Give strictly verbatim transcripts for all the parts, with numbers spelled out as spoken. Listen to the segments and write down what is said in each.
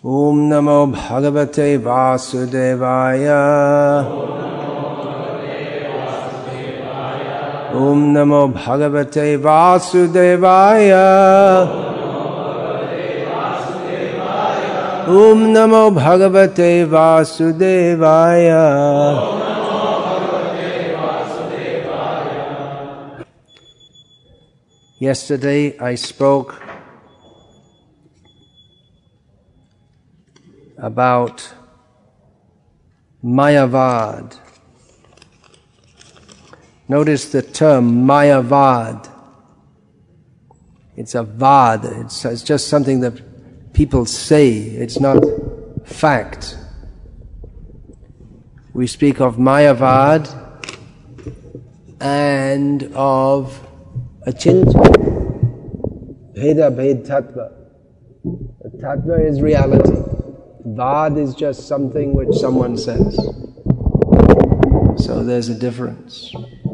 Om Namo Bhagavate Vasudevaya. Om Namo Bhagavate Vasudevaya. Om Namo Bhagavate Vasudevaya. Yesterday I spoke about Mayavad. Notice the term Mayavad. It's a vad. It's, it's just something that people say. It's not fact. We speak of Mayavad and of Achintya, Bheda Bhed Tattva. The Tattva is reality. Vad is just something which someone says. So there's a difference.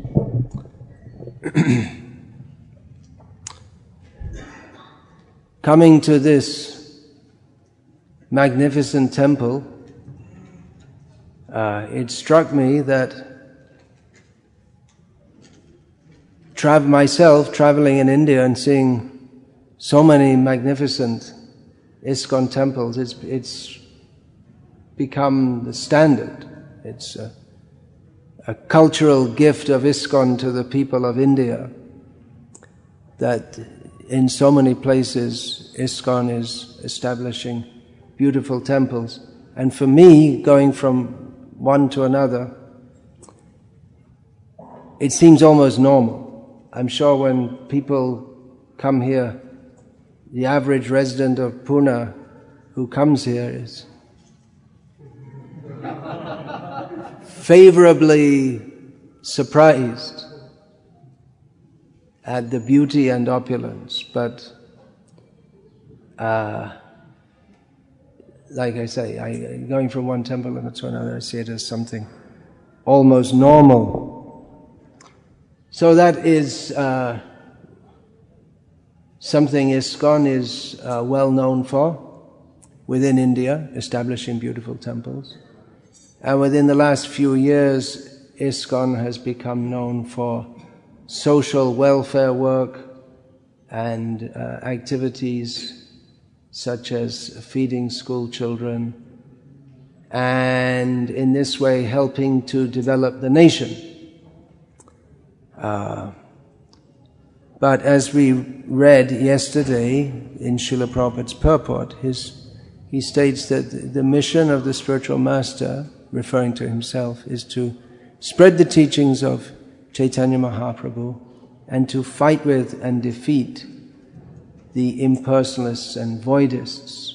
Coming to this magnificent temple, uh, it struck me that tra- myself traveling in India and seeing so many magnificent ISKCON temples, it's, it's become the standard. It's a, a cultural gift of ISKCON to the people of India, that in so many places ISKCON is establishing beautiful temples. And for me, going from one to another, it seems almost normal. I'm sure when people come here, the average resident of Pune who comes here is favorably surprised at the beauty and opulence. But uh, like I say, I, going from one temple to another, I see it as something almost normal. So that is uh, something ISKCON is uh, well known for within India, establishing beautiful temples. And within the last few years, ISKCON has become known for social welfare work and uh, activities such as feeding school children, and in this way helping to develop the nation. Uh, But as we read yesterday in Srila Prabhupada's purport, his, he states that the mission of the spiritual master, referring to himself, is to spread the teachings of Chaitanya Mahaprabhu and to fight with and defeat the impersonalists and voidists.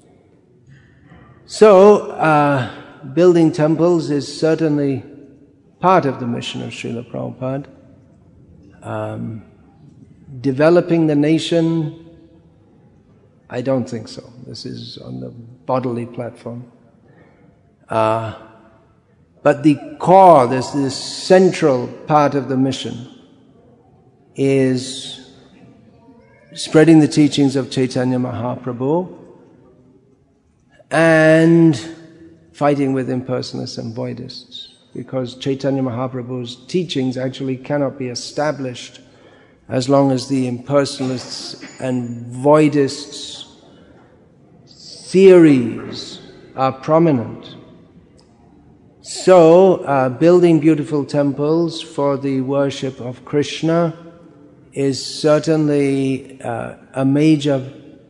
So, uh, building temples is certainly part of the mission of Srila Prabhupada. Um, Developing the nation, I don't think so. This is on the bodily platform. Uh, but the core, this, this central part of the mission is spreading the teachings of Chaitanya Mahaprabhu and fighting with impersonalists and voidists. Because Chaitanya Mahaprabhu's teachings actually cannot be established as long as the impersonalists and voidists' theories are prominent. So, uh, building beautiful temples for the worship of Krishna is certainly uh, a major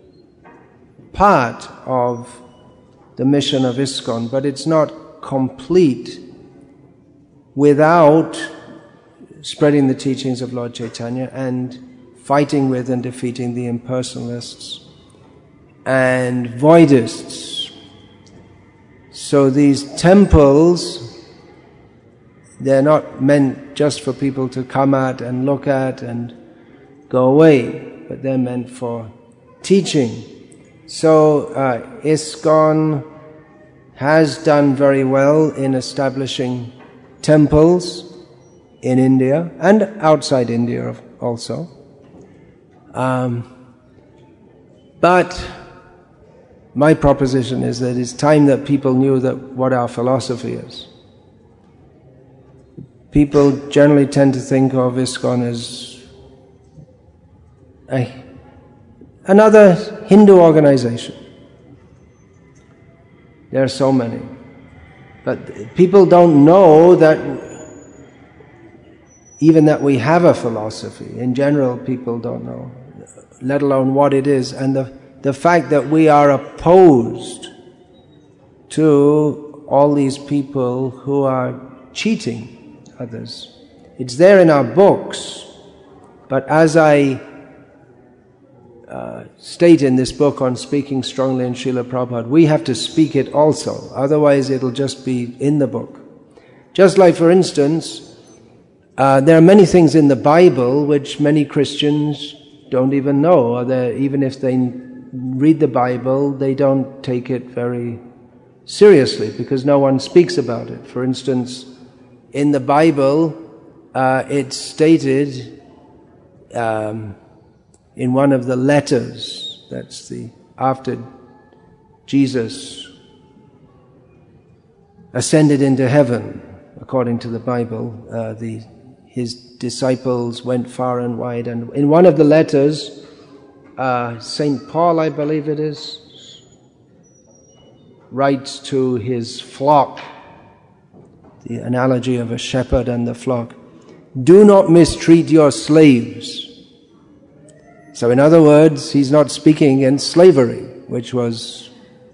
part of the mission of ISKCON, but it's not complete without spreading the teachings of Lord Chaitanya and fighting with and defeating the impersonalists and voidists. So these temples, they're not meant just for people to come at and look at and go away, but they're meant for teaching. So uh, ISKCON has done very well in establishing temples in India and outside India also. Um, but my proposition is that it's time that people knew that what our philosophy is. People generally tend to think of ISKCON as a, another Hindu organization. There are so many. But people don't know that even that we have a philosophy. In general, people don't know, let alone what it is. And the, the fact that we are opposed to all these people who are cheating others. It's there in our books, but as I uh, state in this book on Speaking Strongly in Srila Prabhupada, we have to speak it also, otherwise it'll just be in the book. Just like, for instance, uh, there are many things in the Bible which many Christians don't even know, or even if they read the Bible, they don't take it very seriously because no one speaks about it. For instance, in the Bible, uh, it's stated um, in one of the letters, that's the after Jesus ascended into heaven, according to the Bible, uh, the his disciples went far and wide, and in one of the letters, uh, Saint Paul, I believe it is, writes to his flock, the analogy of a shepherd and the flock, do not mistreat your slaves. So in other words, he's not speaking against slavery, which was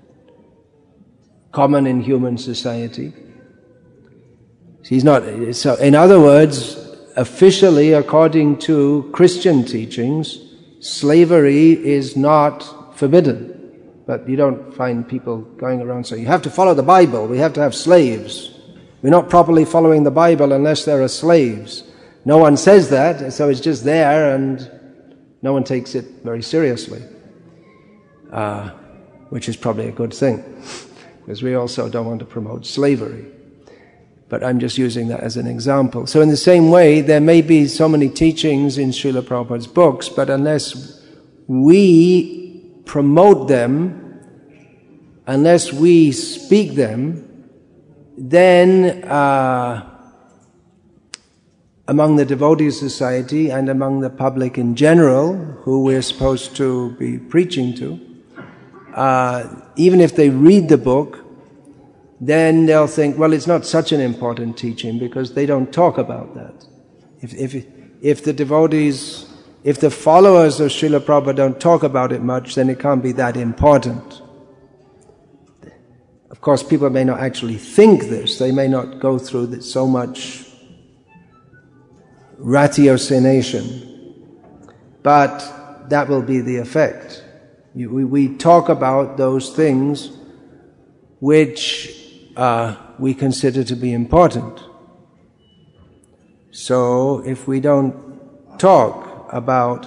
common in human society. He's not, so in other words, officially, according to Christian teachings, slavery is not forbidden. But you don't find people going around saying, you have to follow the Bible, we have to have slaves. We're not properly following the Bible unless there are slaves. No one says that, so it's just there and no one takes it very seriously. Uh, which is probably a good thing, because we also don't want to promote slavery. But I'm just using that as an example. So in the same way, there may be so many teachings in Srila Prabhupada's books, but unless we promote them, unless we speak them, then uh, among the devotee society and among the public in general, who we're supposed to be preaching to, uh, even if they read the book, then they'll think, well, it's not such an important teaching because they don't talk about that. If, if, if the devotees, if the followers of Srila Prabhupada don't talk about it much, then it can't be that important. Of course, people may not actually think this. They may not go through so much ratiocination. But that will be the effect. We, we talk about those things which Uh, we consider to be important. So if we don't talk about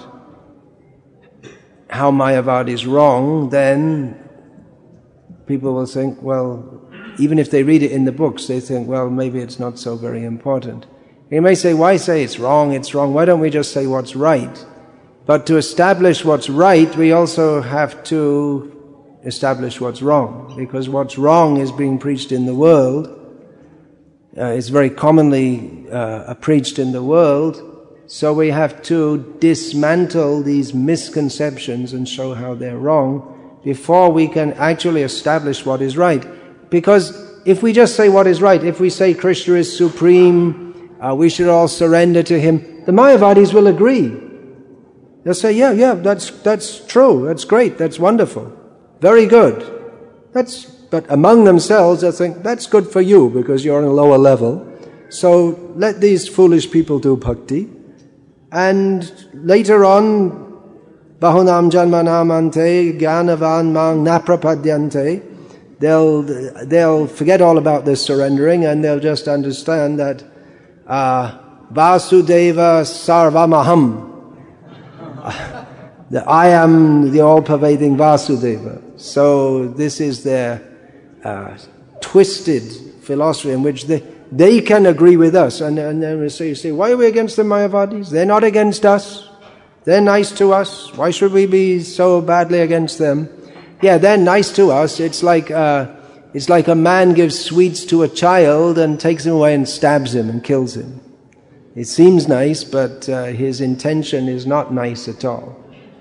how Mayavad is wrong, then people will think, well, even if they read it in the books, they think, well, maybe it's not so very important. You may say, why say it's wrong, it's wrong, why don't we just say what's right? But to establish what's right, we also have to establish what's wrong, because what's wrong is being preached in the world. Uh, it's very commonly uh, preached in the world, so we have to dismantle these misconceptions and show how they're wrong before we can actually establish what is right. Because if we just say what is right, if we say Krishna is supreme, uh, we should all surrender to him, the Mayavadis will agree. They'll say, yeah, yeah, that's that's true, that's great, that's wonderful. Very good. That's, but among themselves, I think, that's good for you because you're on a lower level. So let these foolish people do bhakti. And later on, bahunam janmanamante gyanavan mang naprapadyante, they'll, they'll forget all about this surrendering and they'll just understand that uh, Vasudeva sarvamaham. That I am the all-pervading Vasudeva. So this is their uh, twisted philosophy in which they, they can agree with us. And, and then we say, you say, why are we against the Mayavadis? They're not against us. They're nice to us. Why should we be so badly against them? Yeah, they're nice to us. It's like uh, it's like a man gives sweets to a child and takes him away and stabs him and kills him. It seems nice, but uh, his intention is not nice at all.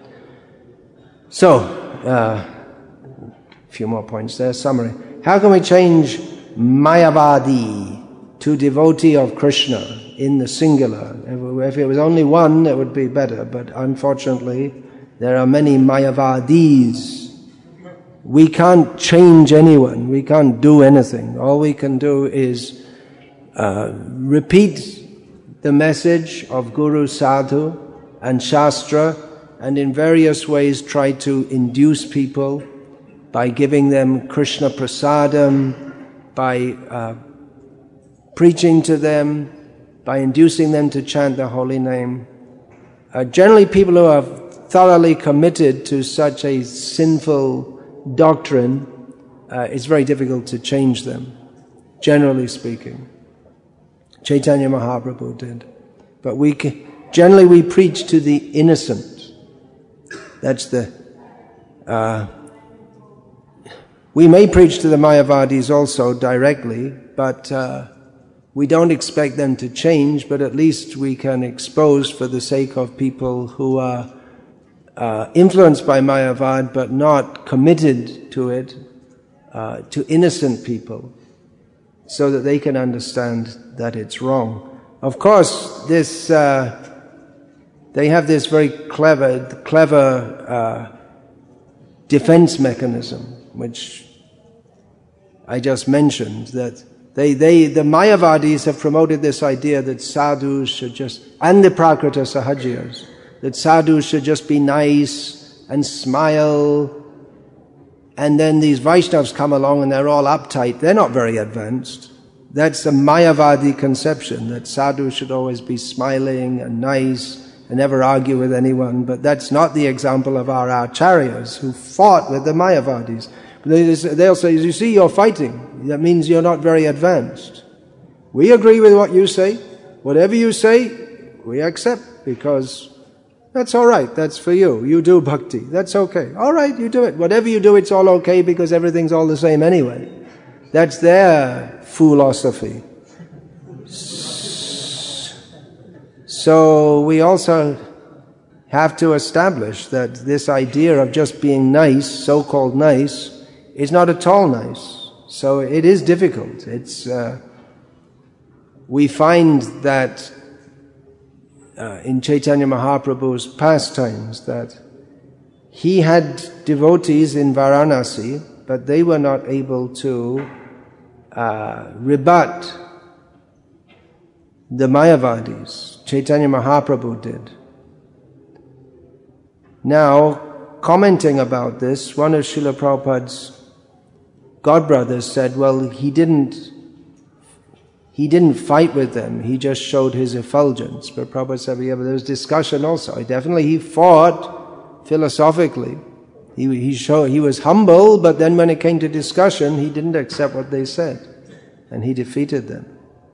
So, uh, a few more points there. Summary. How can we change Mayavadi to devotee of Krishna in the singular? If it was only one, it would be better. But unfortunately, there are many Mayavadis. We can't change anyone. We can't do anything. All we can do is uh, repeat the message of Guru, Sadhu and Shastra, and in various ways try to induce people by giving them Krishna Prasadam, by uh, preaching to them, by inducing them to chant the holy name. Uh, generally people who are thoroughly committed to such a sinful doctrine, uh, it's very difficult to change them, generally speaking. Chaitanya Mahaprabhu did. But we can, generally we preach to the innocent. That's the... Uh, we may preach to the Mayavadis also directly, but uh, we don't expect them to change, but at least we can expose for the sake of people who are uh, influenced by Mayavad but not committed to it, uh, to innocent people, so that they can understand that it's wrong. Of course, this uh, they have this very clever, clever uh, defense mechanism, which I just mentioned. That they, they, the Mayavadis have promoted this idea that sadhus should just, and the Prakrita Sahajiyas, that sadhus should just be nice and smile. And then these Vaishnavas come along and they're all uptight. They're not very advanced. That's a Mayavadi conception, that sadhus should always be smiling and nice and never argue with anyone. But that's not the example of our acharyas who fought with the Mayavadis. They'll say, you see, you're fighting. That means you're not very advanced. We agree with what you say. Whatever you say, we accept, because that's all right. That's for you. You do bhakti. That's okay. All right, you do it. Whatever you do, it's all okay, because everything's all the same anyway. That's their philosophy. So we also have to establish that this idea of just being nice, so-called nice, is not at all nice. So it is difficult. It's uh, we find that uh, in Chaitanya Mahaprabhu's pastimes that he had devotees in Varanasi, but they were not able to uh, rebut the Mayavadis. Chaitanya Mahaprabhu did. Now, commenting about this, one of Srila Prabhupada's godbrothers said, well, he didn't he didn't fight with them, he just showed his effulgence. But Prabhupada said, yeah, but there was discussion also. Definitely he fought philosophically. He, he, showed, he was humble, but then when it came to discussion, he didn't accept what they said, and he defeated them.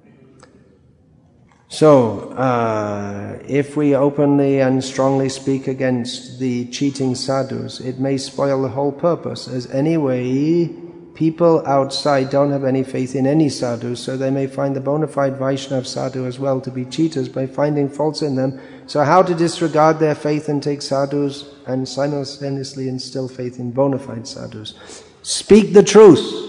So, uh, if we openly and strongly speak against the cheating sadhus, it may spoil the whole purpose, as anyway, people outside don't have any faith in any sadhus, so they may find the bona fide Vaishnava sadhu as well to be cheaters by finding faults in them. So how to disregard their faith and take sadhus and simultaneously instill faith in bona fide sadhus? Speak the truth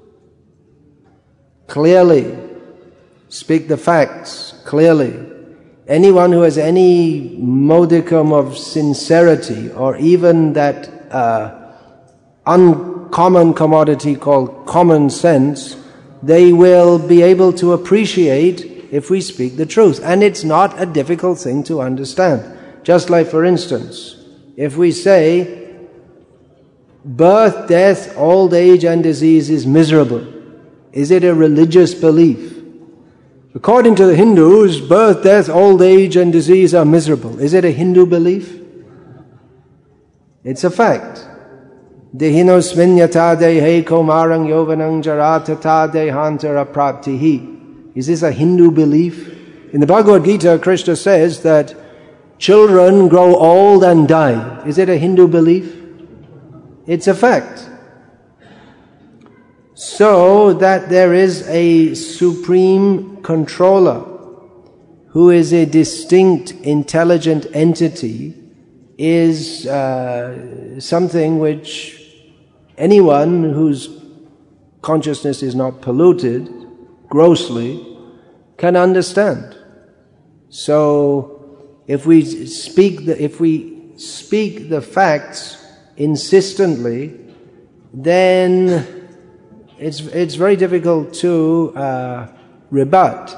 clearly. Speak the facts clearly. Anyone who has any modicum of sincerity, or even that uh, uncommon commodity called common sense, they will be able to appreciate if we speak the truth. And it's not a difficult thing to understand. Just like, for instance, if we say, birth, death, old age and disease is miserable, is it a religious belief? According to the Hindus, birth, death, old age and disease are miserable. Is it a Hindu belief? It's a fact. Dehinosmin yata dehe komarang yovanang jaratata dehantara praptihi. Is this a Hindu belief? In the Bhagavad Gita, Krishna says that children grow old and die. Is it a Hindu belief? its effect. So that there is a supreme controller who is a distinct, intelligent entity is uh, something which anyone whose consciousness is not polluted grossly can understand. So if we speak the, if we speak the facts insistently, then it's it's very difficult to uh, rebut.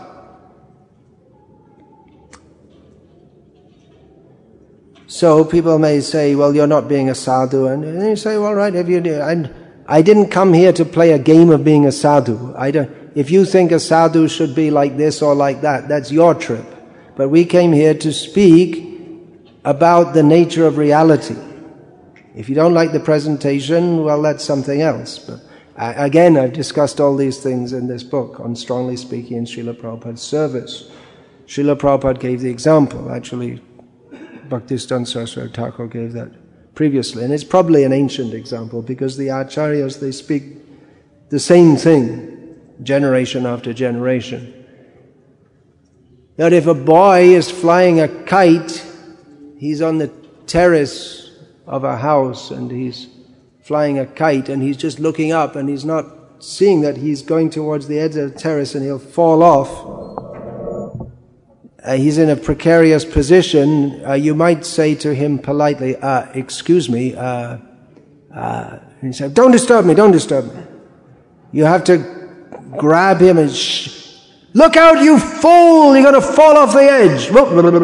So people may say, well, you're not being a sadhu. And then you say, well, right, if you do, I, I didn't come here to play a game of being a sadhu. I don't, if you think a sadhu should be like this or like that, that's your trip. But we came here to speak about the nature of reality. If you don't like the presentation, well, that's something else. But uh, again, I've discussed all these things in this book on strongly speaking in Srila Prabhupada's service. Srila Prabhupada gave the example, actually. Bhaktisiddhanta Saraswati Thakur gave that previously, and it's probably an ancient example because the acharyas, they speak the same thing generation after generation. That if a boy is flying a kite, he's on the terrace of a house and he's flying a kite and he's just looking up and he's not seeing that he's going towards the edge of the terrace and he'll fall off. Uh, he's in a precarious position. Uh, you might say to him politely, uh, excuse me, uh, uh, and he said, don't disturb me, don't disturb me. You have to grab him and shh, look out, you fool, you're going to fall off the edge.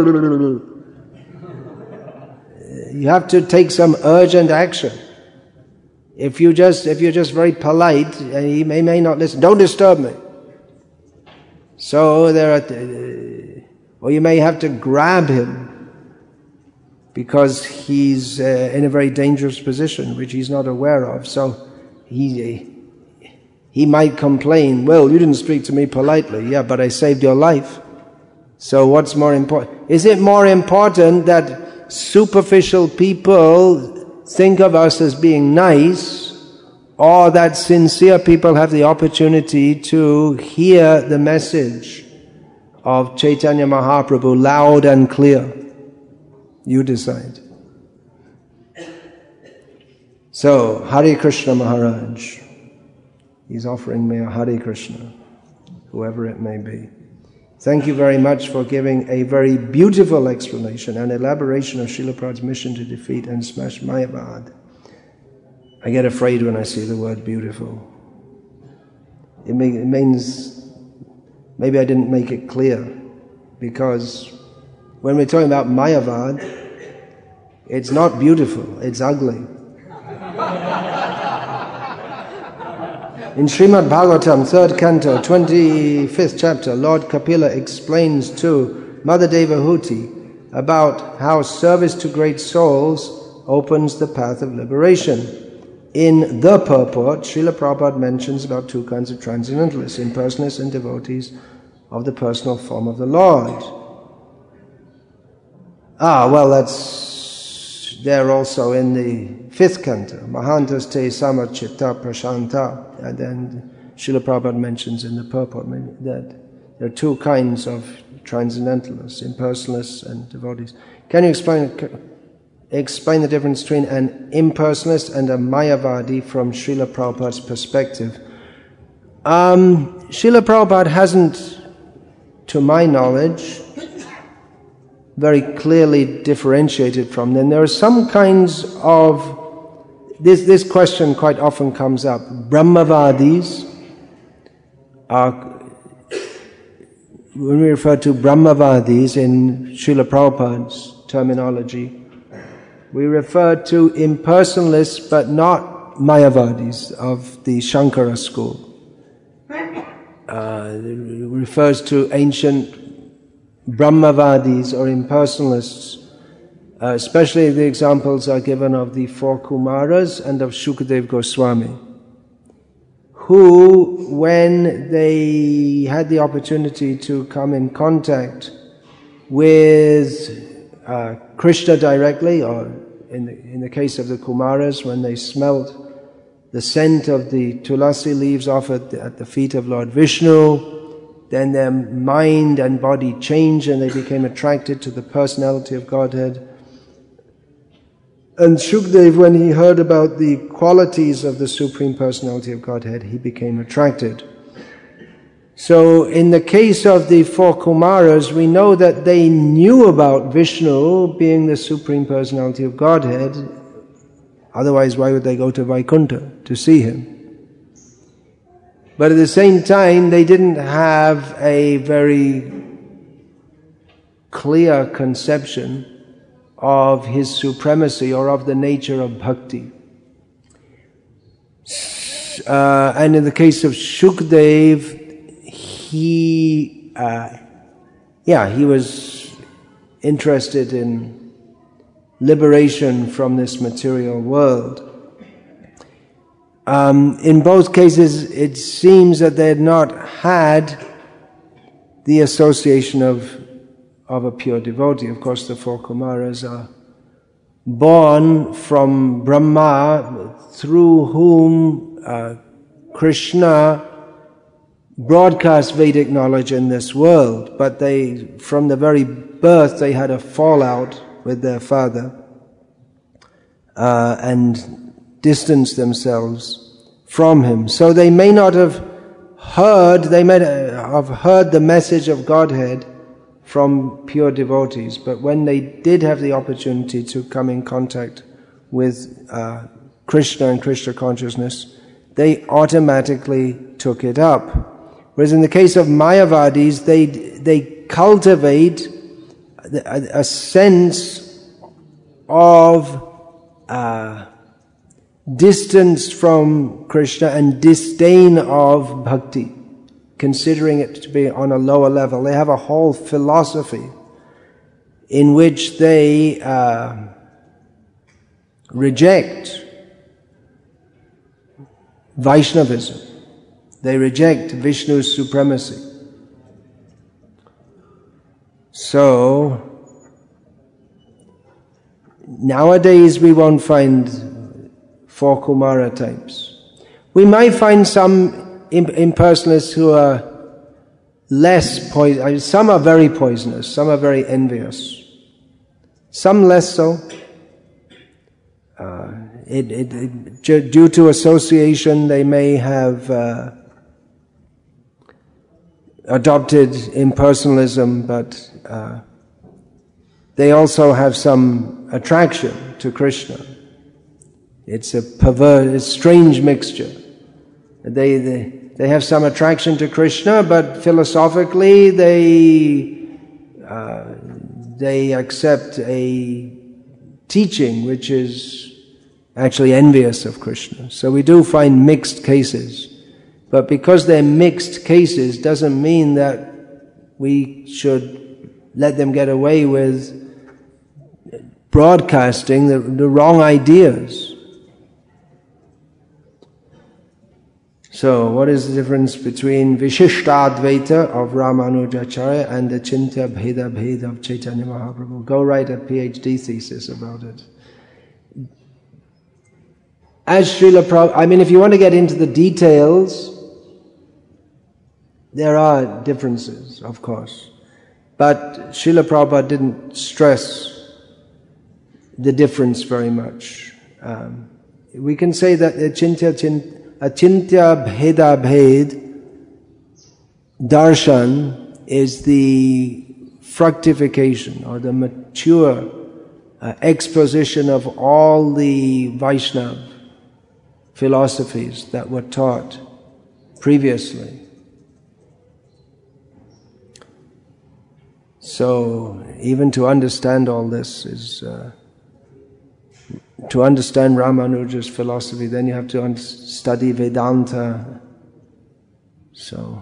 You have to take some urgent action. If you just, if you're just very polite, uh, he may, may not listen. Don't disturb me. So there are, uh, or you may have to grab him because he's uh, in a very dangerous position which he's not aware of. So he he might complain, well, you didn't speak to me politely. Yeah, but I saved your life. So what's more important? Is it more important that superficial people think of us as being nice, or that sincere people have the opportunity to hear the message of Chaitanya Mahaprabhu loud and clear? You decide. So, Hare Krishna Maharaj, he's offering me a Hare Krishna, whoever it may be. Thank you very much for giving a very beautiful explanation and elaboration of Srila Prabhupada's mission to defeat and smash Mayavad. I get afraid when I see the word beautiful. It, may, it means maybe I didn't make it clear, because when we're talking about Mayavad, it's not beautiful, it's ugly. In Srimad Bhagavatam, third canto, twenty-fifth chapter, Lord Kapila explains to Mother Devahuti about how service to great souls opens the path of liberation. In the purport, Srila Prabhupada mentions about two kinds of transcendentalists, impersonalists and devotees of the personal form of the Lord. Ah, well, that's there also in the fifth canto, Mahantas te samachitta prashanta, and then Srila Prabhupada mentions in the purport that there are two kinds of transcendentalists, impersonalists and devotees. Can you explain explain the difference between an impersonalist and a Mayavadi from Srila Prabhupada's perspective? Um, Srila Prabhupada hasn't, to my knowledge, very clearly differentiated from them. There are some kinds of, this, this question quite often comes up. Brahmavadis are, when we refer to Brahmavadis in Srila Prabhupada's terminology, we refer to impersonalists but not Mayavadis of the Shankara school. Uh, it refers to ancient Brahmavadis or impersonalists, uh, especially the examples are given of the four Kumaras and of Shukadev Goswami, who, when they had the opportunity to come in contact with uh, Krishna directly or in the, in the case of the Kumaras, when they smelt the scent of the tulasi leaves offered at the feet of Lord Vishnu, then their mind and body changed and they became attracted to the personality of Godhead. And Shukdev, when he heard about the qualities of the Supreme Personality of Godhead, he became attracted. So in the case of the four Kumaras, we know that they knew about Vishnu being the Supreme Personality of Godhead. Otherwise, why would they go to Vaikuntha to see him? But at the same time, they didn't have a very clear conception of his supremacy or of the nature of bhakti. Uh, and in the case of Shukdev, he, uh, yeah, he was interested in liberation from this material world. Um, in both cases, it seems that they had not had the association of of a pure devotee. Of course, the four Kumaras are born from Brahma, through whom uh, Krishna broadcast Vedic knowledge in this world. But they, from the very birth, they had a fallout with their father uh, and distanced themselves from him. So they may not have heard, they may have heard the message of Godhead from pure devotees, but when they did have the opportunity to come in contact with uh, Krishna and Krishna consciousness, they automatically took it up. Whereas in the case of Mayavadis, they they cultivate a, a sense of uh, distance from Krishna and disdain of bhakti, considering it to be on a lower level. They have a whole philosophy in which they uh, reject Vaishnavism. They reject Vishnu's supremacy. So, nowadays we won't find four Kumara types. We might find some impersonalists who are less poisonous. Some are very poisonous, some are very envious, some less so. Uh, it, it, it, due to association, they may have uh, adopted impersonalism, but uh, they also have some attraction to Krishna. It's a perverse, a strange mixture. They, they they have some attraction to Krishna, but philosophically they uh, they accept a teaching which is actually envious of Krishna. So we do find mixed cases, but because they're mixed cases doesn't mean that we should let them get away with broadcasting the, the wrong ideas. So, what is the difference between Vishishtadvaita of Ramanujacharya and the Chintya Bheda Bheda of Chaitanya Mahaprabhu? Go write a PhD thesis about it. As Srila Prabhupada, I mean, if you want to get into the details, there are differences, of course. But Srila Prabhupada didn't stress the difference very much. Um, we can say that the Chintya Chintya Achintya Bheda Bhed darshan is the fructification or the mature uh, exposition of all the Vaishnava philosophies that were taught previously. So even to understand all this is uh, to understand Ramanuja's philosophy, then you have to study Vedanta. So,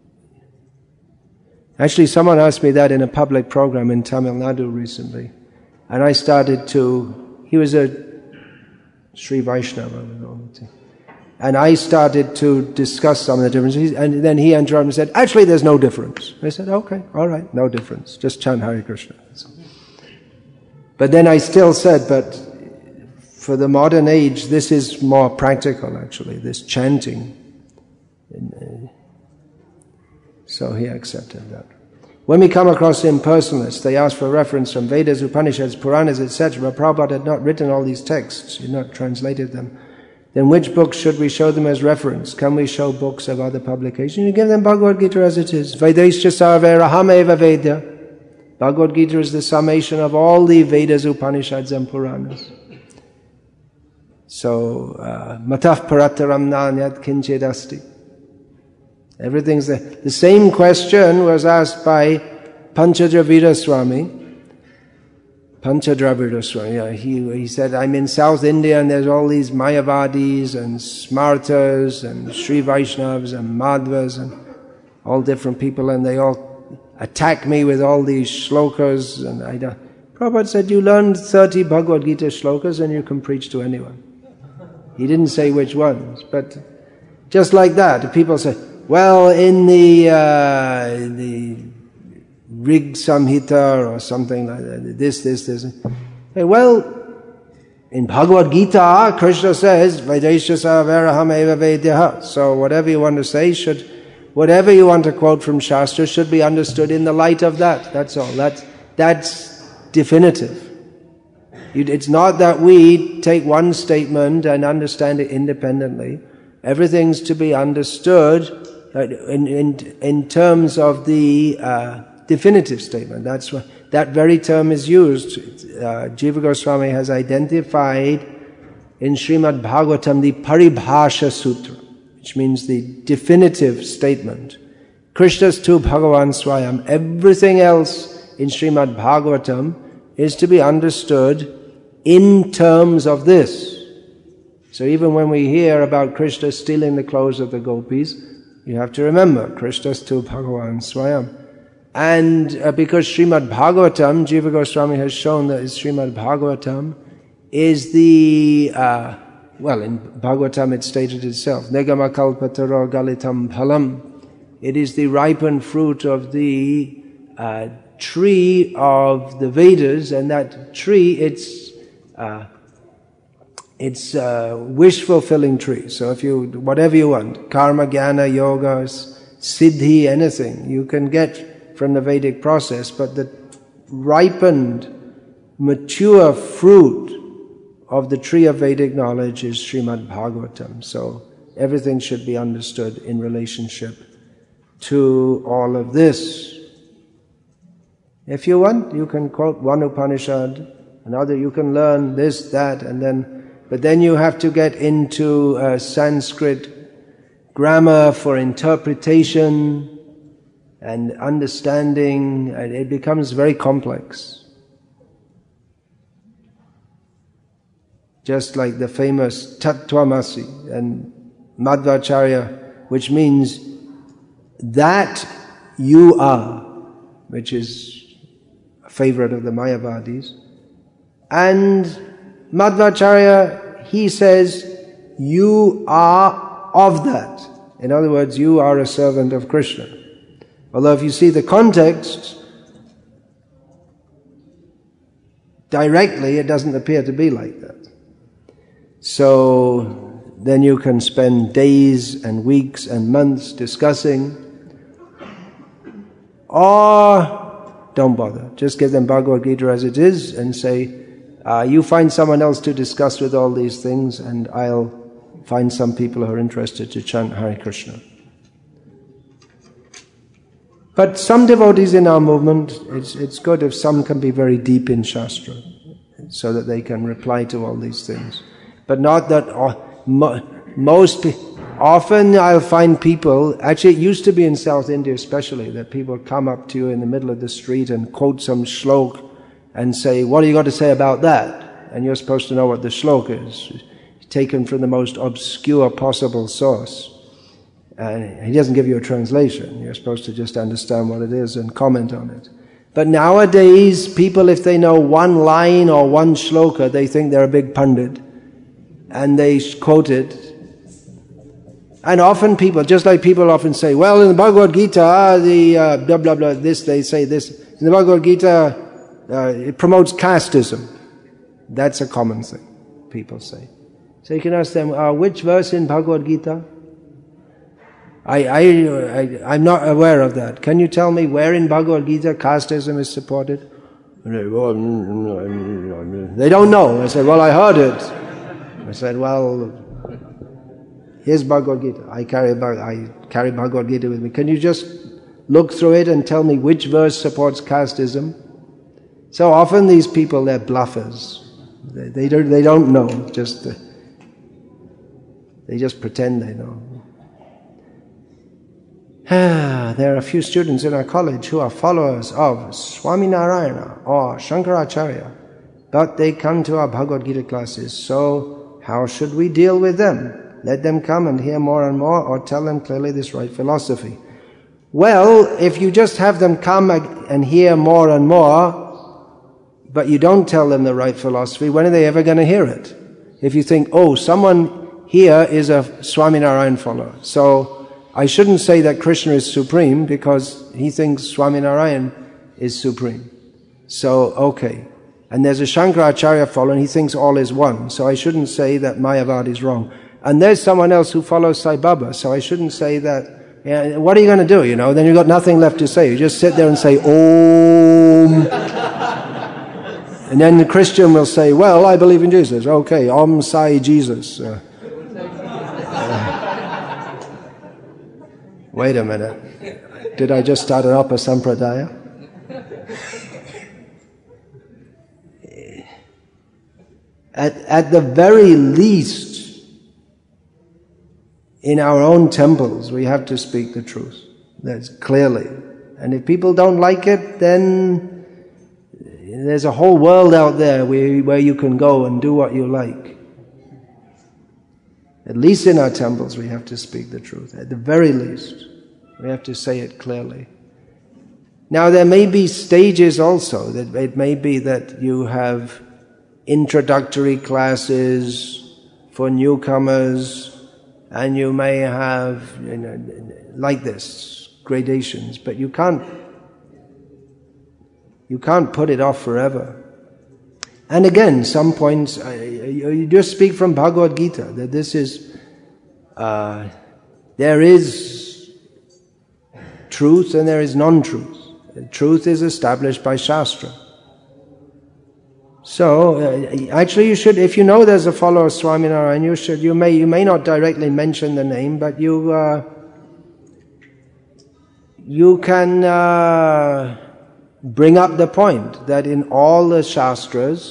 actually someone asked me that in a public program in Tamil Nadu recently. And I started to, he was a Sri Vaishnava, and I started to discuss some of the differences, and then he interrupted and said, actually there's no difference. I said, okay, all right, no difference, just chant Hare Krishna. But then I still said, but for the modern age, this is more practical actually, this chanting. So he accepted that. When we come across impersonalists, they ask for reference from Vedas, Upanishads, Puranas, et cetera. But Prabhupada had not written all these texts, he had not translated them. Then which books should we show them as reference? Can we show books of other publications? You give them Bhagavad Gita as it is. Vedaischa sarveraham eva Veda. Bhagavad Gita is the summation of all the Vedas, Upanishads and Puranas. So, uh, matah parataram nanyat kinchid asti. Everything's there. The same question was asked by Panchadravida Swami. Panchadravida Swami, yeah, he, he said, I'm in South India and there's all these Mayavadis and Smartas and Sri Vaishnavas and Madhvas and all different people, and they all attack me with all these shlokas. And I don't. Prabhupada said, you learned thirty Bhagavad Gita shlokas and you can preach to anyone. He didn't say which ones, but just like that, people say, well, in the uh, the Rig Samhita or something like that, this, this, this. Hey, well, in Bhagavad Gita, Krishna says, Vaidesha Savaraham eva Vedyaha. So whatever you want to say should, whatever you want to quote from Shastra should be understood in the light of that. That's all. That, that's definitive. It's not that we take one statement and understand it independently. Everything's to be understood in, in, in terms of the uh, definitive statement. That's what, that very term is used. Uh, Jiva Goswami has identified in Srimad Bhagavatam the Paribhasha Sutra, which means the definitive statement. Krishna's tu Bhagavan Swayam. Everything else in Srimad Bhagavatam is to be understood in terms of this. So even when we hear about Krishna stealing the clothes of the gopis, you have to remember, Krishna's tu Bhagavan Swayam. And uh, because Srimad Bhagavatam, Jiva Goswami has shown that Srimad Bhagavatam is the, uh, well, in Bhagavatam it stated itself, Negama kalpataro galitam phalam. It is the ripened fruit of the uh, tree of the Vedas, and that tree, it's uh, it's a wish-fulfilling tree. So if you, whatever you want, karma, jnana, yoga, siddhi, anything, you can get from the Vedic process, but the ripened, mature fruit of the tree of Vedic knowledge is Srimad Bhagavatam. So everything should be understood in relationship to all of this. If you want, you can quote one Upanishad, another, you can learn this, that, and then, but then you have to get into uh, Sanskrit grammar for interpretation and understanding, and it becomes very complex. Just like the famous Tattvamasi and Madhvacharya, which means that you are, which is a favorite of the Mayavadis. And Madhvacharya, he says, you are of that. In other words, you are a servant of Krishna. Although if you see the context, directly it doesn't appear to be like that. So then you can spend days and weeks and months discussing, or don't bother. Just give them Bhagavad Gita as it is and say, uh, you find someone else to discuss with all these things, and I'll find some people who are interested to chant Hare Krishna. But some devotees in our movement, it's, it's good if some can be very deep in Shastra, so that they can reply to all these things. But not that uh, mo- most people, often I'll find people, actually it used to be in South India especially, that people come up to you in the middle of the street and quote some shlok and say, what do you got to say about that? And you're supposed to know what the shlok is, taken from the most obscure possible source. And he doesn't give you a translation. You're supposed to just understand what it is and comment on it. But nowadays, people, if they know one line or one shloka, they think they're a big pundit. And they quote it. And often people, just like people often say, well, in the Bhagavad Gita, the uh, blah, blah, blah, this, they say this. In the Bhagavad Gita, uh, it promotes casteism. That's a common thing. people say. So you can ask them, uh, which verse in Bhagavad Gita? I, I, I, I'm not aware of that. Can you tell me where in Bhagavad Gita casteism is supported? They don't know. I said, well, I heard it. I said, well, here's Bhagavad Gita. I carry, I carry Bhagavad Gita with me. Can you just look through it and tell me which verse supports casteism? So often these people, they're bluffers. They, they, don't, they don't know. Just uh, They just pretend they know. There are a few students in our college who are followers of Swami Narayana or Shankaracharya, but they come to our Bhagavad Gita classes. So how should we deal with them? Let them come and hear more and more, or tell them clearly this right philosophy? Well, if you just have them come and hear more and more, but you don't tell them the right philosophy, when are they ever going to hear it? If you think, oh, someone here is a Swami Narayana follower, so I shouldn't say that Krishna is supreme because he thinks Swami Narayana is supreme. So, okay. And there's a Shankaracharya follower and he thinks all is one. So I shouldn't say that Mayavad is wrong. And there's someone else who follows Sai Baba. So I shouldn't say that, yeah, what are you going to do, you know? Then you've got nothing left to say. You just sit there and say, Om. And then the Christian will say, well, I believe in Jesus. Okay, Om Sai Jesus. Uh, Wait a minute. Did I just start an Upper Sampradaya? At, at the very least, in our own temples, we have to speak the truth. That's clearly. And if people don't like it, then there's a whole world out there where, where you can go and do what you like. At least in our temples we have to speak the truth. At the very least, we have to say it clearly. Now there may be stages also. That it may be that you have introductory classes for newcomers, and you may have, you know, like this, gradations, but you can't you can't put it off forever. And again, some points, uh, you just speak from Bhagavad Gita, that this is, uh, there is truth and there is non-truth. Truth is established by Shastra. So, uh, actually you should, if you know there's a follower of Swami Narayana, you should, you may, you may not directly mention the name, but you, uh, you can, uh, bring up the point that in all the Shastras,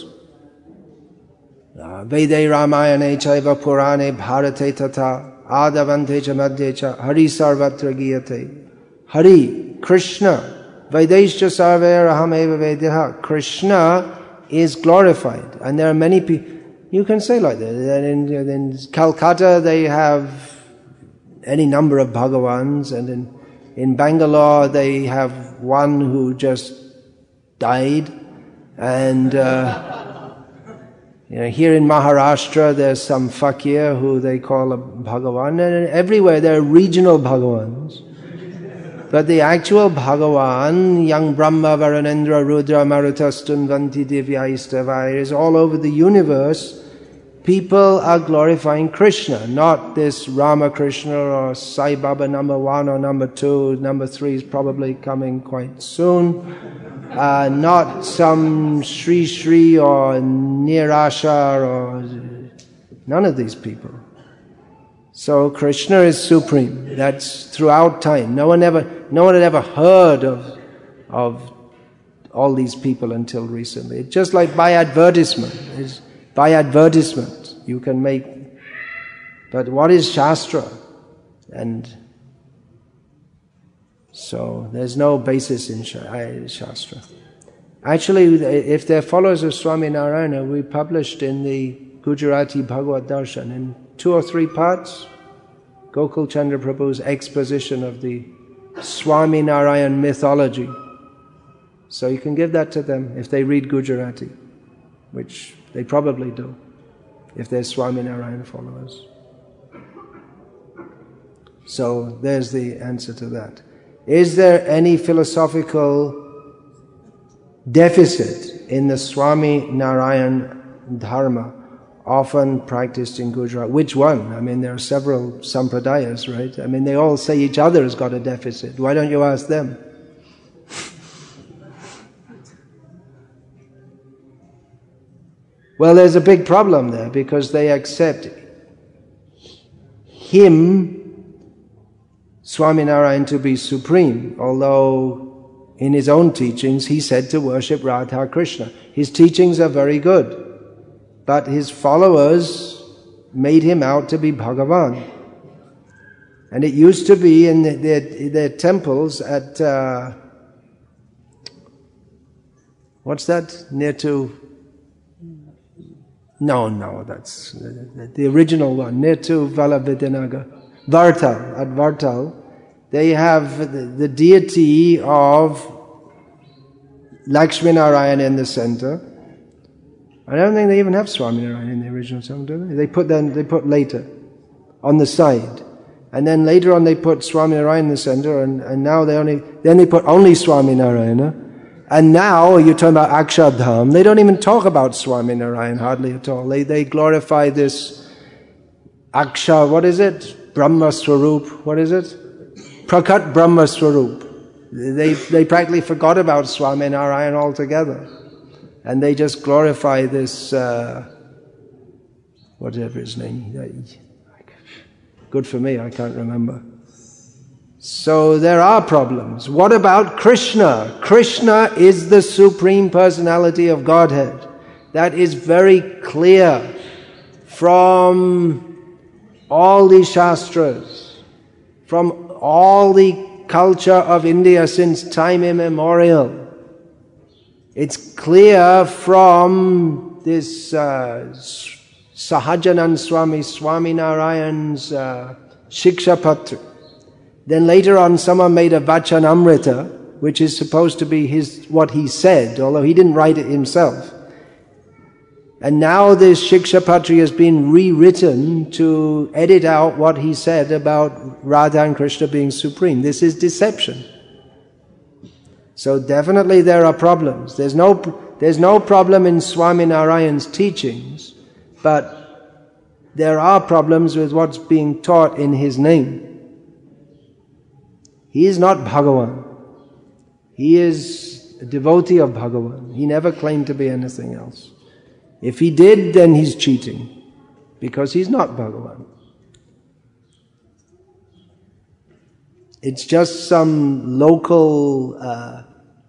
Vede Ramayane Chaiva Purane Bharate Tata Adavante Cha Madhye Cha Hari Sarvatra Giyate. Hari, Krishna, Vedescha Sarve Rahameva Vedeha. Krishna is glorified. And there are many people, you can say like that. In, in Calcutta they have any number of Bhagavans, and in In Bangalore, they have one who just died, and uh, you know, here in Maharashtra, there's some fakir who they call a Bhagavan, and everywhere there are regional Bhagavans. But the actual Bhagavan, Yang Brahma, Varanendra, Rudra, Marutastun, Vanti, Divyaistava, is all over the universe. People are glorifying Krishna, not this Ramakrishna or Sai Baba number one or number two. Number three is probably coming quite soon. Uh, not some Sri Sri or Nirasha or none of these people. So Krishna is supreme. That's throughout time. No one ever, no one had ever heard of of all these people until recently. It's just like by advertisement. It's, By advertisement, you can make, but what is Shastra? And so there's no basis in Shastra. Actually, if they're followers of Swami Narayana, we published in the Gujarati Bhagavad Darshan in two or three parts, Gokul Chandra Prabhu's exposition of the Swami Narayan mythology. So you can give that to them if they read Gujarati, which they probably do, if they're Swami Narayana followers. So there's the answer to that. Is there any philosophical deficit in the Swami Narayana Dharma, often practiced in Gujarat. Which one? I mean, there are several sampradayas, right? I mean, they all say each other has got a deficit. Why don't you ask them? Well, there's a big problem there because they accept him, Swaminarayan, to be supreme, although in his own teachings he said to worship Radha Krishna. His teachings are very good, but his followers made him out to be Bhagavan. And it used to be in their, their temples at, uh, what's that, near to... No, no, that's the, the original one, near to Vallabhidanagar. Vartal, at Vartal, they have the, the deity of Lakshminarayan in the center. I don't think they even have Swaminarayan in the original temple, do they? They put them, they put later, on the side. And then later on they put Swaminarayan in the center, and, and now they only, then they put only Swaminarayana. And now you're talking about Akshardham. They don't even talk about Swaminarayan hardly at all. They they glorify this Aksha, what is it? Brahma Swarup, what is it? Prakat Brahma Swarup. They, they practically forgot about Swaminarayan altogether. And they just glorify this, uh, whatever his name. Good for me, I can't remember. So there are problems. What about Krishna? Krishna is the Supreme Personality of Godhead. That is very clear from all the Shastras, from all the culture of India since time immemorial. It's clear from this uh, Sahajanand Swami, Swaminarayan's uh, Shikshapatra. Then later on someone made a Vachanamrita, which is supposed to be his what he said, although he didn't write it himself. And now this Shikshapatri has been rewritten to edit out what he said about Radha and Krishna being supreme. This is deception. So definitely there are problems. There's no, there's no problem in Swaminarayan's teachings, but there are problems with what's being taught in his name. He is not Bhagavan. He is a devotee of Bhagavan. He never claimed to be anything else. If he did, then he's cheating, because he's not Bhagavan. It's just some local uh,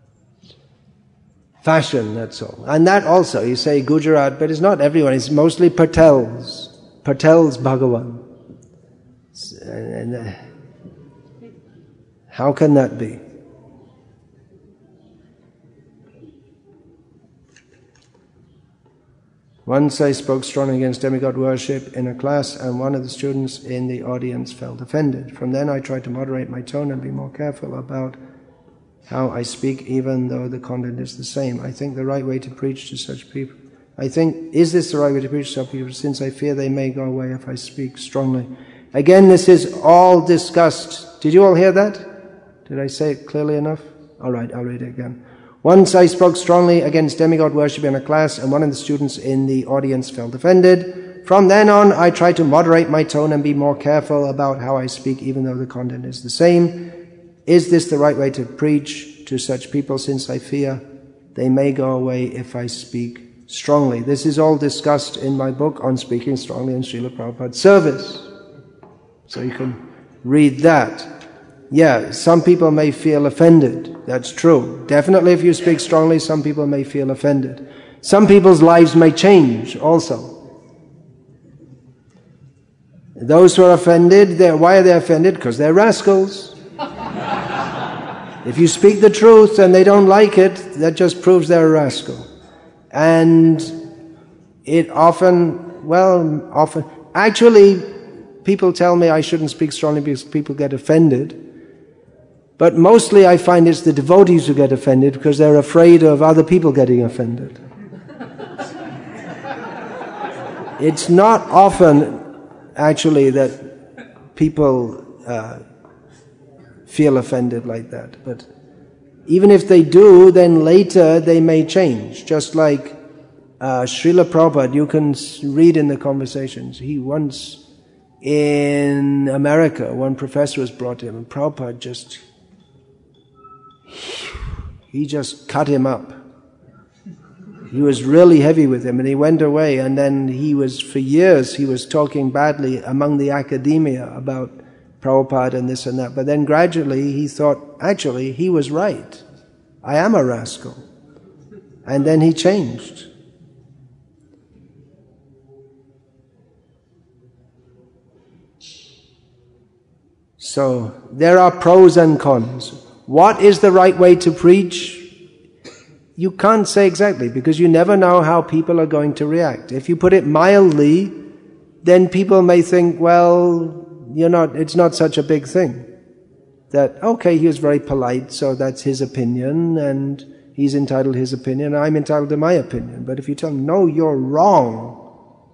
fashion, that's all. And that also, you say Gujarat, but it's not everyone. It's mostly Patels. Patels Bhagavan. And, uh, how can that be? Once I spoke strongly against demigod worship in a class, and one of the students in the audience felt offended. From then I tried to moderate my tone and be more careful about how I speak, even though the content is the same. I think the right way to preach to such people. I think, is this the right way to preach to such people, since I fear they may go away if I speak strongly? Again, this is all discussed. Did you all hear that? Did I say it clearly enough? All right, I'll read it again. Once I spoke strongly against demigod worship in a class, and one of the students in the audience felt offended. From then on, I tried to moderate my tone and be more careful about how I speak, even though the content is the same. Is this the right way to preach to such people, since I fear they may go away if I speak strongly? This is all discussed in my book on speaking strongly in Srila Prabhupada's service. So you can read that. Yeah, some people may feel offended. That's true. Definitely if you speak strongly, some people may feel offended. Some people's lives may change also. Those who are offended, why are they offended? Because they're rascals. If you speak the truth and they don't like it, that just proves they're a rascal. And it often, well, often, actually, people tell me I shouldn't speak strongly because people get offended. But mostly I find it's the devotees who get offended because they're afraid of other people getting offended. It's not often, actually, that people uh, feel offended like that. But even if they do, then later they may change. Just like Uh, Srila Prabhupada, you can read in the conversations, he once in America, one professor was brought to him, and Prabhupada just, he just cut him up. He was really heavy with him, and he went away, and then he was, for years, he was talking badly among the academia about Prabhupada and this and that. But then gradually he thought, actually, he was right. I am a rascal. And then he changed. So, there are pros and cons. What is the right way to preach? You can't say exactly, because you never know how people are going to react. If you put it mildly, then people may think, well, you're not, it's not such a big thing. That, okay, he was very polite, so that's his opinion, and he's entitled to his opinion, I'm entitled to my opinion. But if you tell him, no, you're wrong,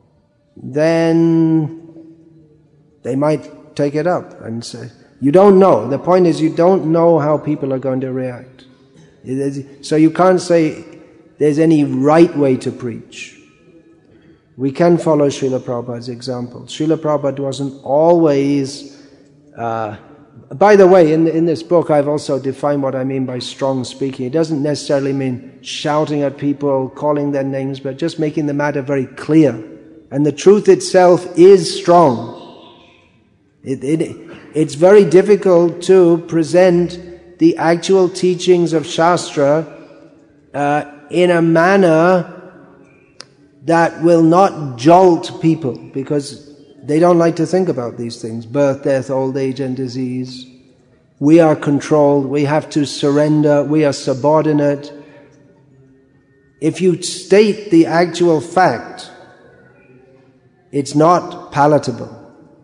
then they might take it up and say, you don't know. The point is, you don't know how people are going to react. So you can't say there's any right way to preach. We can follow Srila Prabhupada's example. Srila Prabhupada wasn't always... Uh, by the way, in, in this book I've also defined what I mean by strong speaking. It doesn't necessarily mean shouting at people, calling their names, but just making the matter very clear. And the truth itself is strong. It, it, it's very difficult to present the actual teachings of Shastra uh, in a manner that will not jolt people, because they don't like to think about these things. Birth, death, old age and disease. We are controlled, we have to surrender, we are subordinate. If you state the actual fact, it's not palatable.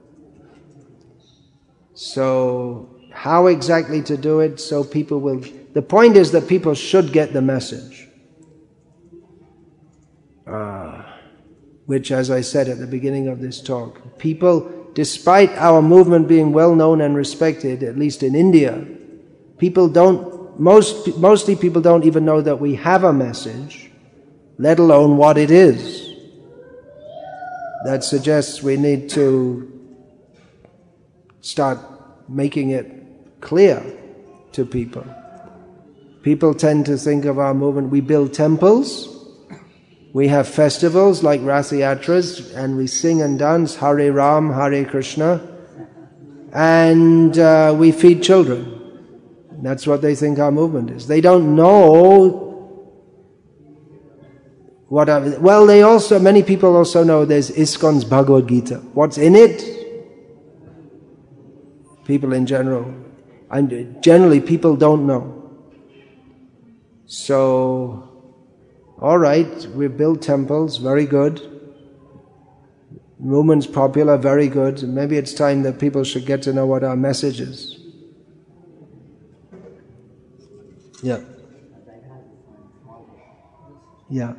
So, how exactly to do it so people will... The point is that people should get the message. Uh, which, as I said at the beginning of this talk, people, despite our movement being well known and respected, at least in India, people don't... Most, mostly people don't even know that we have a message, let alone what it is. That suggests we need to start making it clear to people. People tend to think of our movement, we build temples, we have festivals like Rath Yatras, and we sing and dance Hare Ram, Hare Krishna, and uh, we feed children. That's what they think our movement is. They don't know what I, well, they also, many people also know there's ISKCON's Bhagavad Gita. What's in it? People in general, and generally people don't know. So, all right, we build temples, very good. Movement's popular, very good. Maybe it's time that people should get to know what our message is. Yeah. Yeah.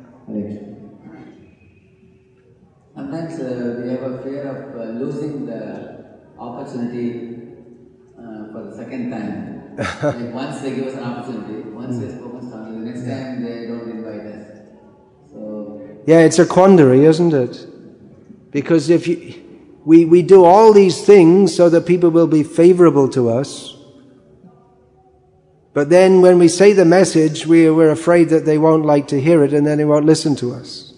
Sometimes uh, we have a fear of uh, losing the opportunity uh, for the second time. Like once they give us an opportunity, once they spoken strongly, the next time they don't invite us. So yeah, it's a quandary, isn't it? Because if you, we we do all these things so that people will be favorable to us, but then when we say the message, we we're afraid that they won't like to hear it, and then they won't listen to us.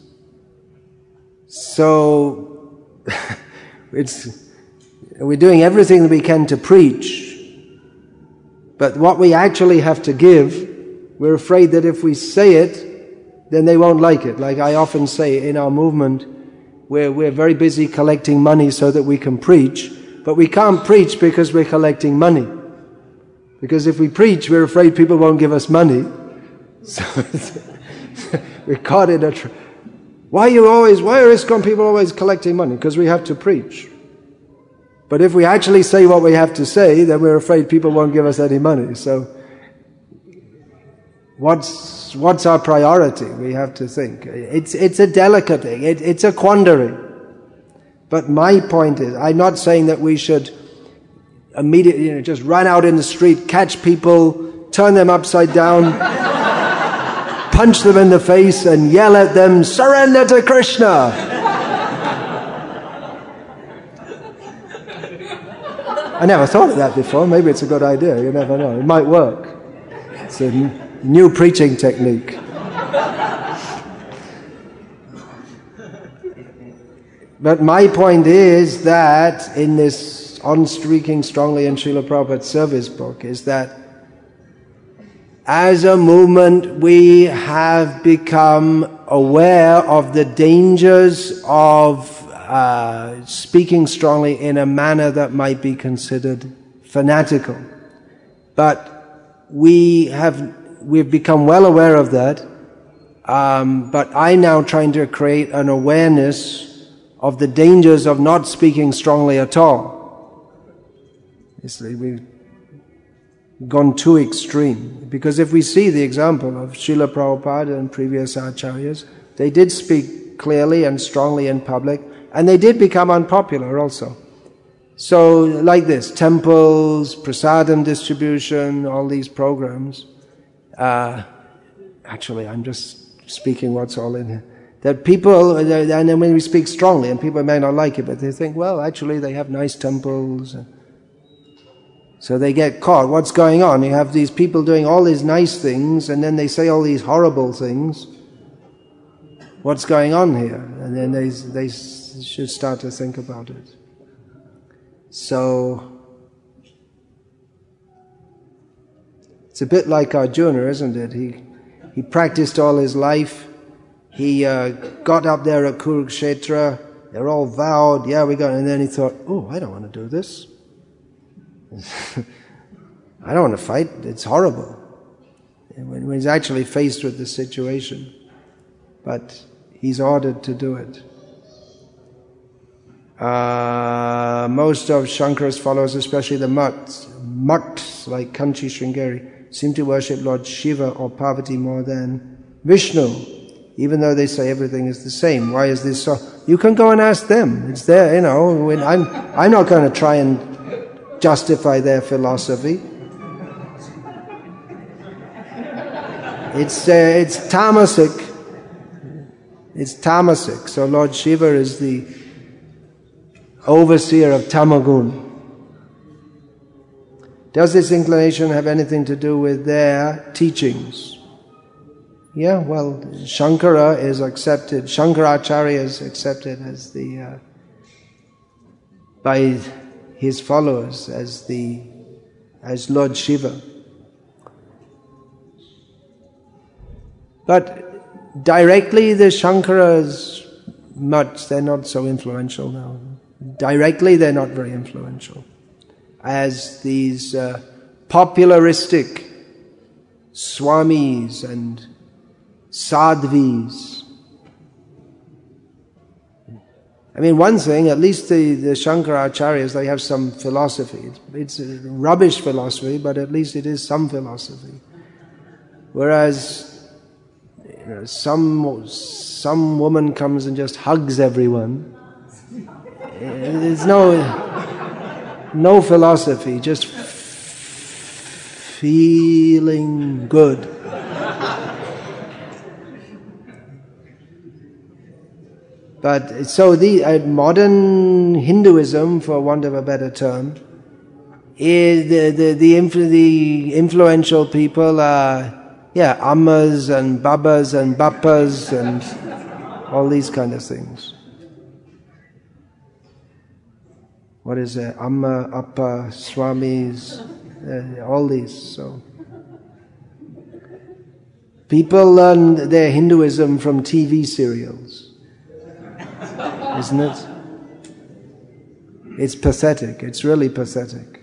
So it's we're doing everything that we can to preach. But what we actually have to give, we're afraid that if we say it, then they won't like it. Like I often say in our movement, we're, we're very busy collecting money so that we can preach, but we can't preach because we're collecting money. Because if we preach, we're afraid people won't give us money. So we're caught in a... Tr- why are you always, why are ISKCON people always collecting money? Because we have to preach. But if we actually say what we have to say, then we're afraid people won't give us any money. So, what's what's our priority? We have to think. It's it's a delicate thing. It, it's a quandary. But my point is, I'm not saying that we should immediately, you know, just run out in the street, catch people, turn them upside down, punch them in the face and yell at them, "Surrender to Krishna!" I never thought of that before. Maybe it's a good idea. You never know. It might work. It's a n- new preaching technique. But my point is that in this On Speaking Strongly in Srila Prabhupada's service book is that as a movement we have become aware of the dangers of uh, speaking strongly in a manner that might be considered fanatical. But we have, we've become well aware of that, um, but I'm now trying to create an awareness of the dangers of not speaking strongly at all. It's, we've gone too extreme. Because if we see the example of Srila Prabhupada and previous acharyas, they did speak clearly and strongly in public, and they did become unpopular also. So, like this, temples, prasadam distribution, all these programs. Uh, actually, I'm just speaking what's all in here. That people, and then when we speak strongly, and people may not like it, but they think, well, actually they have nice temples. So they get caught. What's going on? You have these people doing all these nice things, and then they say all these horrible things. What's going on here? And then they they should start to think about it. So, it's a bit like Arjuna, isn't it? He he practiced all his life. He uh, got up there at Kurukshetra, they're all vowed, yeah, we got, and then he thought, oh, I don't want to do this. I don't want to fight, it's horrible. And when, when he's actually faced with the situation, but he's ordered to do it. Uh, most of Shankara's followers, especially the Mats, Mats like Kanchi Sringeri, seem to worship Lord Shiva or Parvati more than Vishnu. Even though they say everything is the same. Why is this so? You can go and ask them. It's there, you know. When I'm, I'm not going to try and justify their philosophy. It's, uh, it's tamasic. It's tamasic. So Lord Shiva is the overseer of Tamagun. Does this inclination have anything to do with their teachings? Yeah, well, Shankara is accepted, Shankaracharya is accepted as the, uh, by his followers as the, as Lord Shiva. But directly the Shankaras, much, they're not so influential now. Directly they're not very influential. As these uh, popularistic swamis and sadhvis. I mean, one thing, at least the, the Shankaracharyas, they have some philosophy. It's, it's a rubbish philosophy, but at least it is some philosophy. Whereas, you know, some, some woman comes and just hugs everyone. There's no, no philosophy, just feeling good. But so the uh, modern Hinduism, for want of a better term, is the the the, influ- the influential people are yeah ammas and babas and bappas and all these kind of things. What is it? Amma, appa, swamis, uh, all these. So people learn their Hinduism from T V serials. Isn't it? It's pathetic. It's really pathetic.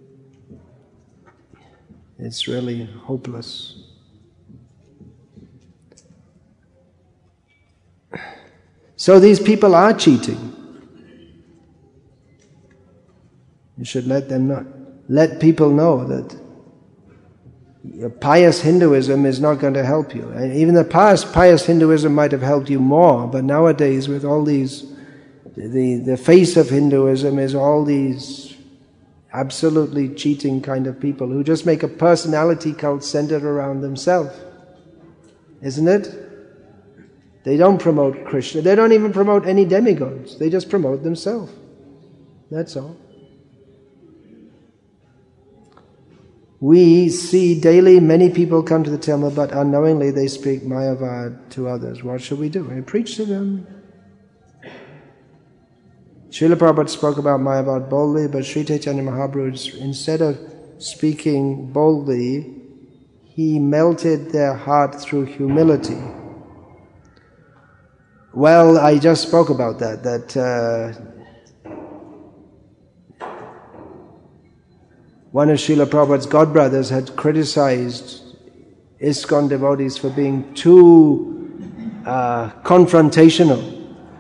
It's really hopeless. So these people are cheating. You should let them know. Let people know that pious Hinduism is not going to help you. And even the past pious Hinduism might have helped you more, but nowadays with all these, the, the face of Hinduism is all these absolutely cheating kind of people who just make a personality cult centered around themselves. isn't it? They don't promote Krishna. They don't even promote any demigods. They just promote themselves. That's all. We see daily many people come to the temple, but unknowingly they speak Mayavad to others. What should we do? We preach to them. Srila Prabhupada spoke about Mayavad boldly, but Sri Chaitanya Mahaprabhu, instead of speaking boldly, he melted their heart through humility. Well, I just spoke about that, that uh, one of Srila Prabhupada's godbrothers had criticized ISKCON devotees for being too uh, confrontational.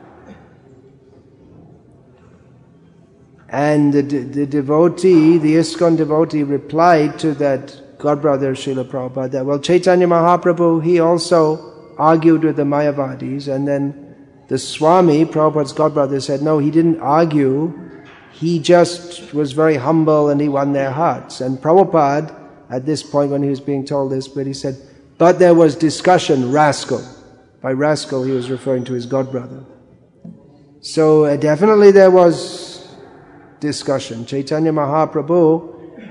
And the, the devotee, the ISKCON devotee, replied to that godbrother Srila Prabhupada that, well, Chaitanya Mahaprabhu, he also argued with the Mayavadis, and then the Swami, Prabhupada's godbrother, said, no, he didn't argue, he just was very humble and he won their hearts. And Prabhupada, at this point when he was being told this, but he said, but there was discussion, rascal. By rascal he was referring to his godbrother. So uh, definitely there was discussion. Chaitanya Mahaprabhu,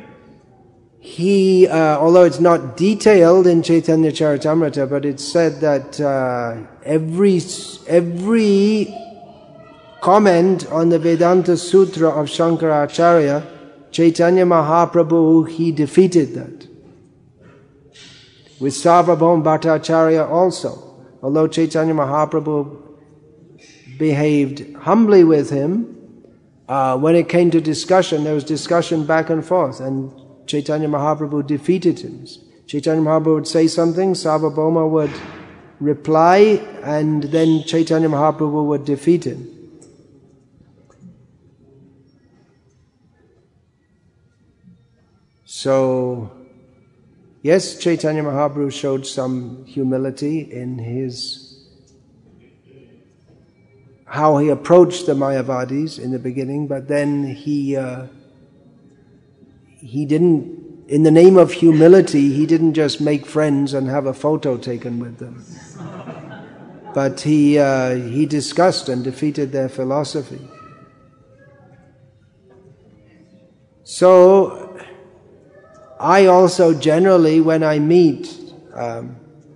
he, uh, although it's not detailed in Chaitanya Charitamrita, but it's said that uh, every every comment on the Vedanta Sutra of Shankaracharya, Chaitanya Mahaprabhu, he defeated that. With Sarvabhauma Bhattacharya also, although Chaitanya Mahaprabhu behaved humbly with him, uh, when it came to discussion, there was discussion back and forth, and Chaitanya Mahaprabhu defeated him. Chaitanya Mahaprabhu would say something, Sarvabhauma would reply, and then Chaitanya Mahaprabhu would defeat him. So, yes, Chaitanya Mahaprabhu showed some humility in his, how he approached the Mayavadis in the beginning, but then he uh, he didn't, in the name of humility, he didn't just make friends and have a photo taken with them. But he uh, he discussed and defeated their philosophy. So, I also generally, when I meet um,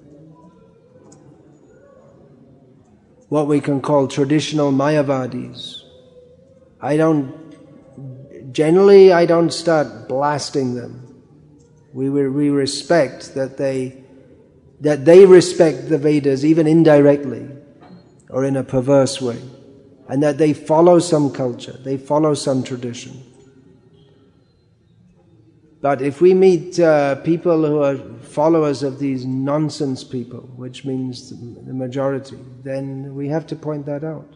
what we can call traditional Mayavadis, I don't Generally, I don't start blasting them. We we respect that they that they respect the Vedas even indirectly or in a perverse way, and that they follow some culture, they follow some tradition. But if we meet uh, people who are followers of these nonsense people, which means the majority, then we have to point that out,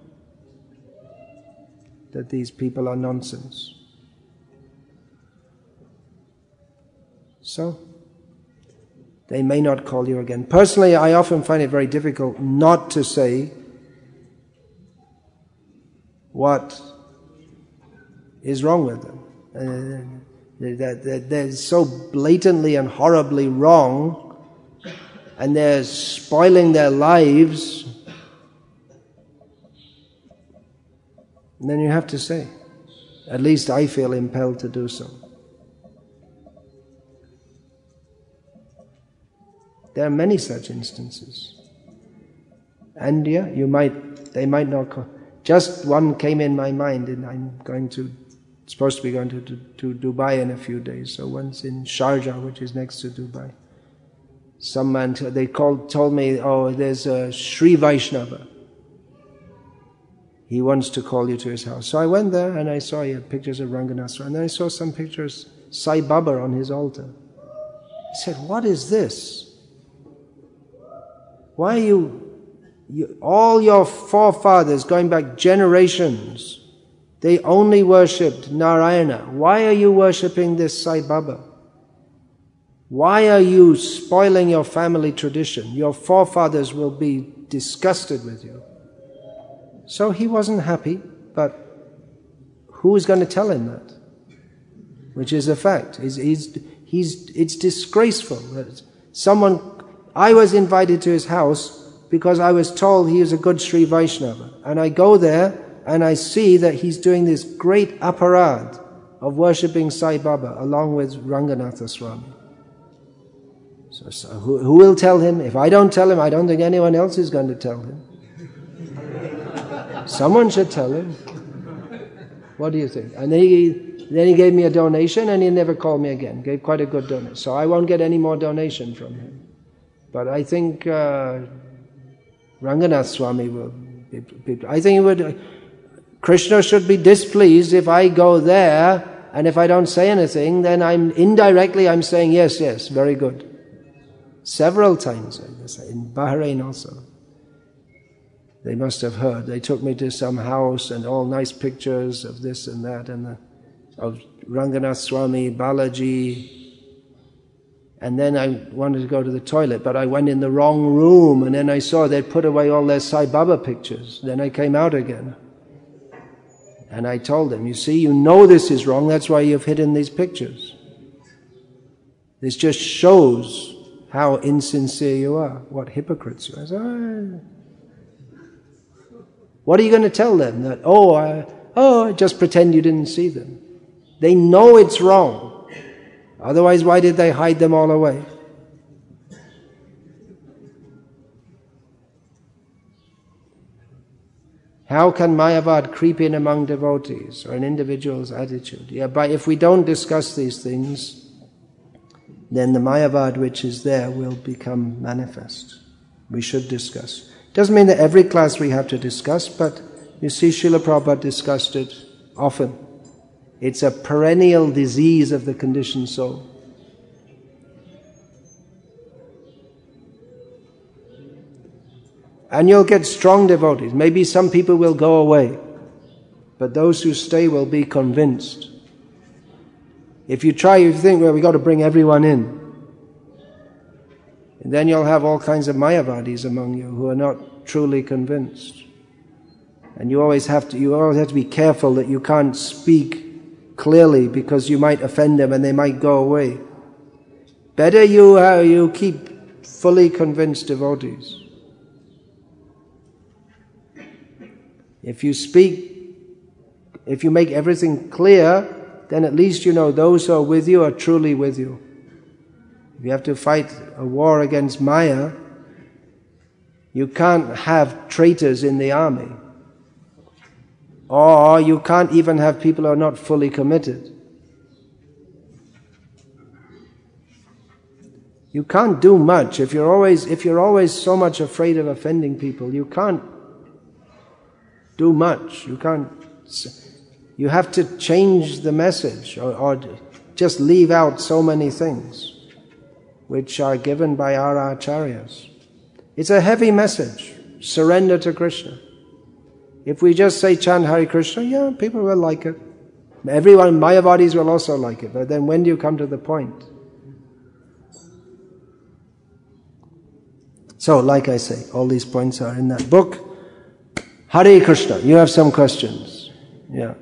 that these people are nonsense. So, they may not call you again. Personally, I often find it very difficult not to say what is wrong with them. Uh, that, that they're so blatantly and horribly wrong, and they're spoiling their lives. And then you have to say, at least I feel impelled to do so. There are many such instances. And yeah, you might, they might not call. Just one came in my mind, and I'm going to, supposed to be going to, to, to Dubai in a few days. So once in Sharjah, which is next to Dubai. Some man, they called, told me, oh, there's a Sri Vaishnava. He wants to call you to his house. So I went there and I saw he had pictures of Ranganatha. And then I saw some pictures, Sai Baba on his altar. I said, what is this? Why are you, you, all your forefathers going back generations, they only worshipped Narayana. Why are you worshipping this Sai Baba? Why are you spoiling your family tradition? Your forefathers will be disgusted with you. So he wasn't happy, but who is going to tell him that? Which is a fact. He's, he's, he's, it's disgraceful that someone I was invited to his house because I was told he is a good Sri Vaishnava. And I go there and I see that he's doing this great aparad of worshipping Sai Baba along with Ranganatha Swami. So, so who, who will tell him? If I don't tell him, I don't think anyone else is going to tell him. Someone should tell him. What do you think? And then he, then he gave me a donation and he never called me again. Gave quite a good donation. So I won't get any more donation from him. But I think uh, Ranganath Swami will be people. I think it would, Krishna should be displeased if I go there and if I don't say anything, then I'm indirectly I'm saying yes, yes, very good. Several times, in Bahrain also. They must have heard. They took me to some house and all nice pictures of this and that and the, of Ranganath Swami, Balaji. And then I wanted to go to the toilet, but I went in the wrong room and then I saw they'd put away all their Sai Baba pictures. Then I came out again. And I told them, you see, you know this is wrong, that's why you've hidden these pictures. This just shows how insincere you are, what hypocrites you are. I said, oh. What are you going to tell them? That, oh, I, oh, just pretend you didn't see them. They know it's wrong. Otherwise, why did they hide them all away? How can Mayavad creep in among devotees or an individual's attitude? Yeah, but if we don't discuss these things, then the Mayavad which is there will become manifest. We should discuss. Doesn't mean that every class we have to discuss, but you see Srila Prabhupada discussed it often. It's a perennial disease of the conditioned soul. And you'll get strong devotees. Maybe some people will go away, but those who stay will be convinced. If you try, you think, well, we've got to bring everyone in. And then you'll have all kinds of Mayavadis among you who are not truly convinced. And you always have to, you always have to be careful that you can't speak clearly because you might offend them and they might go away. Better you, uh, you keep fully convinced devotees. If you speak, if you make everything clear, then at least you know those who are with you are truly with you. If you have to fight a war against Maya, you can't have traitors in the army. Or you can't even have people who are not fully committed. You can't do much. If you're always, if you're always so much afraid of offending people, you can't do much. You can't... You have to change the message or, or just leave out so many things which are given by our acharyas. It's a heavy message. Surrender to Krishna. If we just say chant Hare Krishna, yeah, people will like it. Everyone, Mayavadis will also like it. But then when do you come to the point? So, like I say, all these points are in that book. Hare Krishna. You have some questions? Yeah.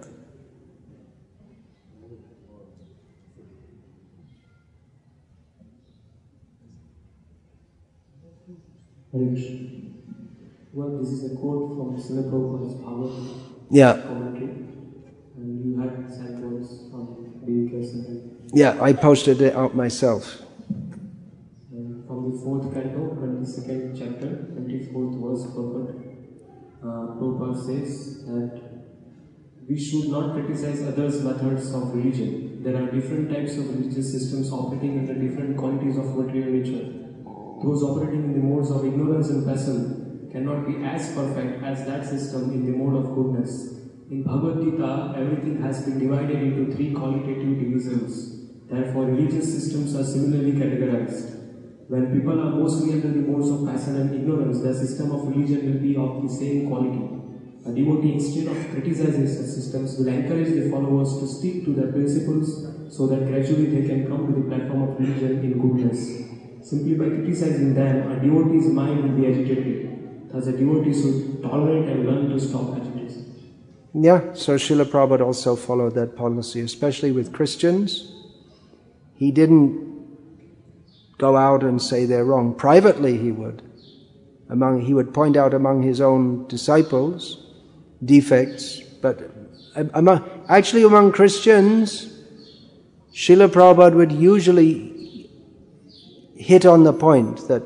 Well, this is a quote from Srila Prabhupada's Bhagavad yeah. commentary, and you had samples from D V K. Yeah, I posted it out myself. And from the fourth canto, twenty-second chapter, twenty-fourth verse, Prabhupada, uh, Prabhupada says that we should not criticize others' methods of religion. There are different types of religious systems operating under different qualities of material nature. Those operating in the modes of ignorance and passion cannot be as perfect as that system in the mode of goodness. In Bhagavad Gita, everything has been divided into three qualitative divisions. Therefore, religious systems are similarly categorized. When people are mostly under the modes of passion and ignorance, the system of religion will be of the same quality. A devotee, instead of criticizing such systems, will encourage the followers to stick to their principles so that gradually they can come to the platform of religion in goodness. Simply by criticizing them, a devotee's mind will be agitated. Thus, a devotee should tolerate and learn to stop agitation. Yeah, so Srila Prabhupada also followed that policy, especially with Christians. He didn't go out and say they're wrong. Privately he would. Among, he would point out among his own disciples defects, but among, actually among Christians, Srila Prabhupada would usually hit on the point that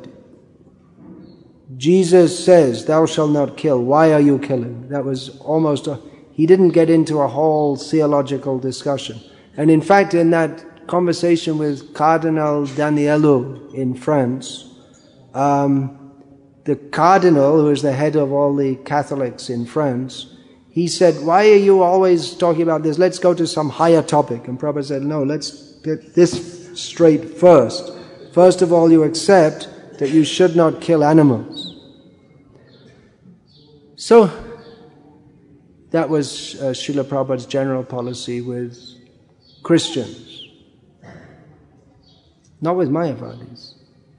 Jesus says, "Thou shalt not kill. Why are you killing?" That was almost a, he didn't get into a whole theological discussion. And in fact, in that conversation with Cardinal Danielou in France, um, the cardinal, who is the head of all the Catholics in France, he said, "Why are you always talking about this? Let's go to some higher topic." And Prabhupada said, "No, let's get this straight first. First of all, you accept that you should not kill animals." So, that was uh, Srila Prabhupada's general policy with Christians. Not with Mayavadis.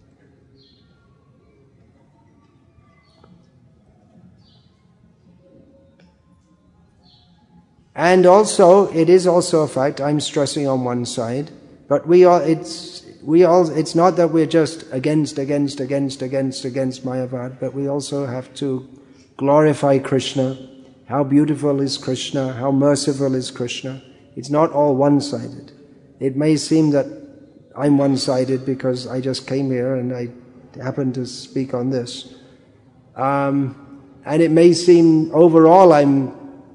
And also, it is also a fact, I'm stressing on one side, but we are, it's, we all, it's not that we're just against, against, against, against, against Mayavad, but we also have to glorify Krishna. How beautiful is Krishna, how merciful is Krishna. It's not all one-sided. It may seem that I'm one-sided because I just came here and I happen to speak on this. Um, and it may seem overall I'm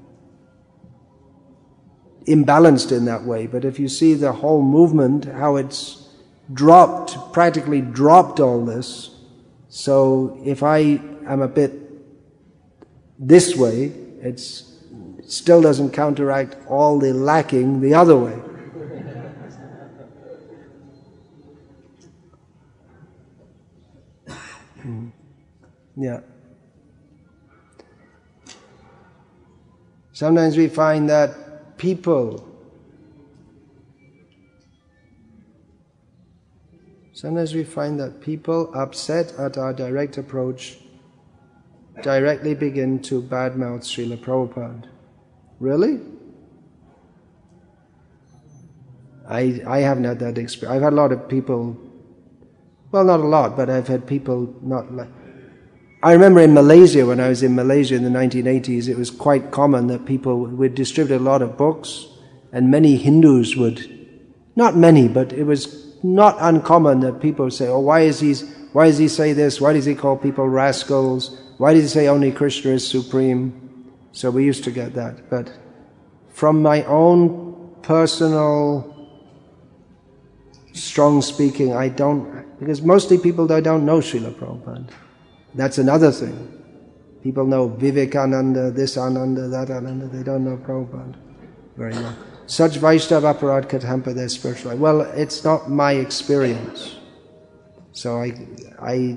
imbalanced in that way, but if you see the whole movement, how it's dropped, practically dropped all this, so if I am a bit this way, it's, it still doesn't counteract all the lacking the other way. mm. Yeah. Sometimes we find that people, sometimes we find that people upset at our direct approach directly begin to badmouth Srila Prabhupada. Really? I I haven't had that experience. I've had a lot of people, well, not a lot, but I've had people not like... I remember in Malaysia, when I was in Malaysia in the nineteen eighties, it was quite common that people would distribute a lot of books, and many Hindus would, not many, but it was not uncommon that people would say, "Oh, why is he, why does he say this? Why does he call people rascals? Why does he say only Krishna is supreme?" So we used to get that. But from my own personal strong speaking, I don't, because mostly people I don't know Srila Prabhupada. That's another thing. People know Vivekananda, this Ananda, that Ananda, they don't know Prabhupada very well. Such Vaishnava aparad could hamper their spiritual life. Well, it's not my experience. So I, I,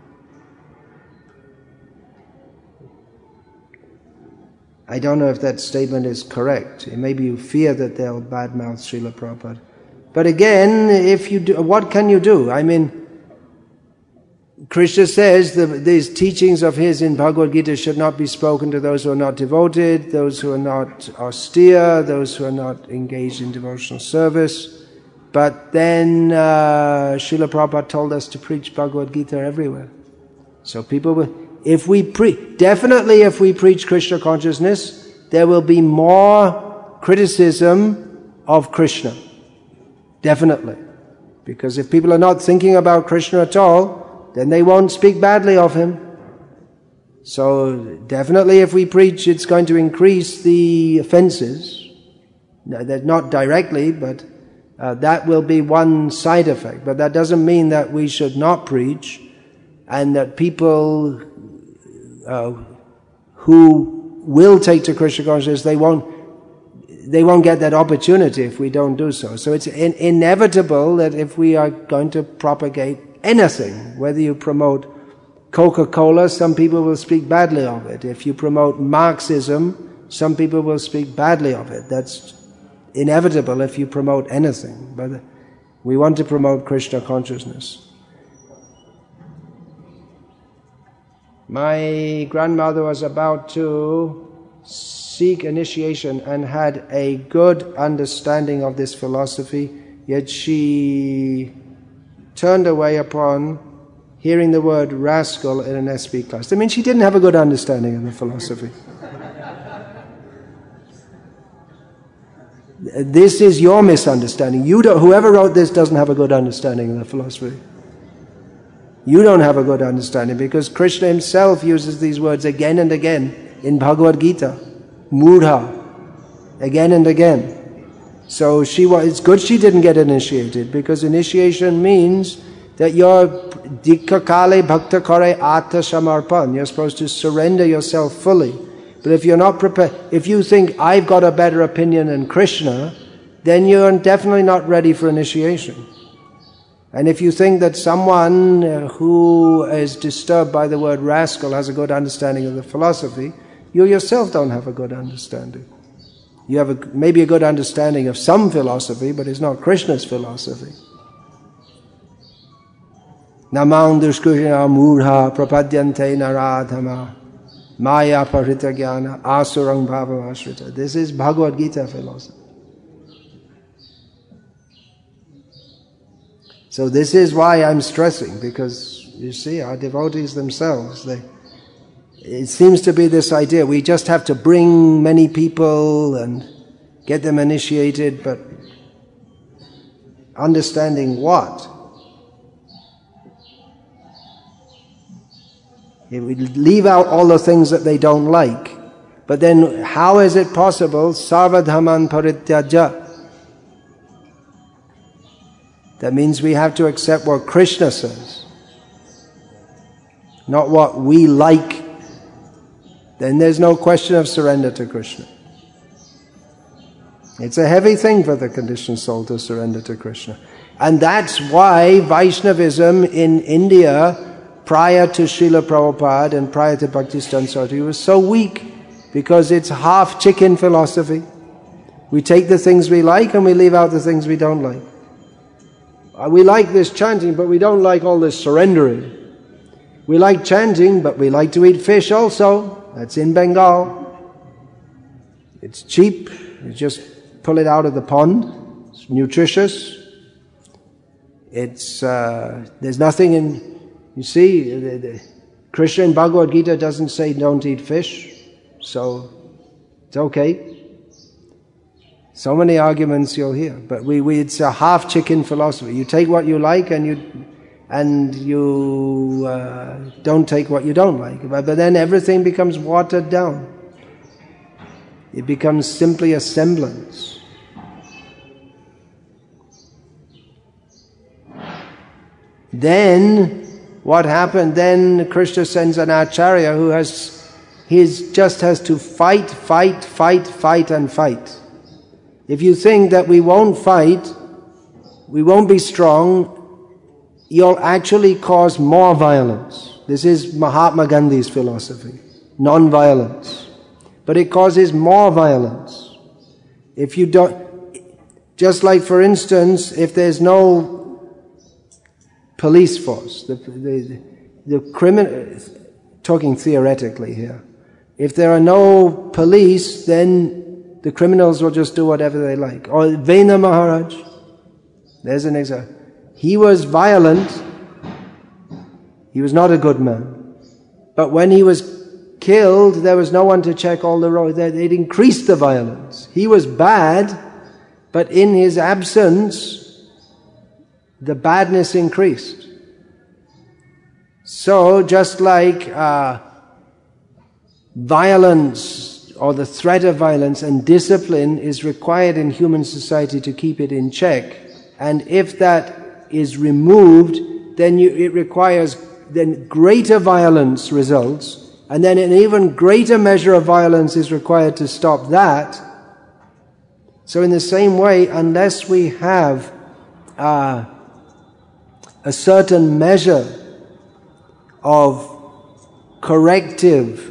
I don't know if that statement is correct. Maybe you fear that they'll badmouth Srila Prabhupada. But again, if you do, what can you do? I mean, Krishna says that these teachings of his in Bhagavad Gita should not be spoken to those who are not devoted, those who are not austere, those who are not engaged in devotional service. But then uh, Srila Prabhupada told us to preach Bhagavad Gita everywhere. So people will, if we pre, definitely if we preach Krishna consciousness, there will be more criticism of Krishna. Definitely. Because if people are not thinking about Krishna at all, then they won't speak badly of him. So definitely if we preach, it's going to increase the offenses. Not directly, but uh, that will be one side effect. But that doesn't mean that we should not preach, and that people uh, who will take to Krishna consciousness, they won't they won't get that opportunity if we don't do so. So it's in, inevitable that if we are going to propagate anything, whether you promote Coca-Cola, some people will speak badly of it. If you promote Marxism, some people will speak badly of it. That's inevitable if you promote anything. But we want to promote Krishna consciousness. My grandmother was about to seek initiation and had a good understanding of this philosophy, yet she turned away upon hearing the word rascal in an S P class. I mean, she didn't have a good understanding of the philosophy. This is your misunderstanding. You don't, whoever wrote this doesn't have a good understanding of the philosophy. You don't have a good understanding because Krishna himself uses these words again and again in Bhagavad Gita. Mudha. Again and again. So she was, it's good she didn't get initiated because initiation means that you're dikha kale bhakta kare atta samarpan. You're supposed to surrender yourself fully. But if you're not prepared, if you think I've got a better opinion than Krishna, then you're definitely not ready for initiation. And if you think that someone who is disturbed by the word rascal has a good understanding of the philosophy, you yourself don't have a good understanding. You have a, maybe a good understanding of some philosophy, but it's not Krishna's philosophy. Namang dushkushya mudha prapadyante naradhama maya parita jnana asurang bhava ashrita. This is Bhagavad Gita philosophy. So this is why I'm stressing, because you see, our devotees themselves, they, it seems to be this idea, we just have to bring many people and get them initiated, but understanding what? It would leave out all the things that they don't like. But then how is it possible? Sarva dhamman parityaja. That means we have to accept what Krishna says, not what we like. Then there's no question of surrender to Krishna. It's a heavy thing for the conditioned soul to surrender to Krishna. And that's why Vaishnavism in India, prior to Srila Prabhupada and prior to Bhaktisiddhanta Saraswati, was so weak, because it's half chicken philosophy. We take the things we like and we leave out the things we don't like. We like this chanting, but we don't like all this surrendering. We like chanting, but we like to eat fish also. That's in Bengal. It's cheap. You just pull it out of the pond. It's nutritious. It's uh, there's nothing in. You see, the, the, Krishna in Bhagavad Gita doesn't say don't eat fish, so it's okay. So many arguments you'll hear, but we, we it's a half chicken philosophy. You take what you like and you and you uh, don't take what you don't like. But, but then everything becomes watered down. It becomes simply a semblance. Then what happened? Then Krishna sends an acharya who has his just has to fight, fight, fight, fight, and fight. If you think that we won't fight, we won't be strong, you'll actually cause more violence. This is Mahatma Gandhi's philosophy, non-violence. But it causes more violence. If you don't, just like for instance, if there's no police force, the, the, the criminal, talking theoretically here, if there are no police, then the criminals will just do whatever they like. Or Vena Maharaj, there's an example. He was violent. He was not a good man. But when he was killed, there was no one to check all the roads. It increased the violence. He was bad, but in his absence, the badness increased. So, just like uh, violence, or the threat of violence and discipline is required in human society to keep it in check. And if that is removed, then you, it requires, then greater violence results, and then an even greater measure of violence is required to stop that. So in the same way, unless we have uh, a certain measure of corrective,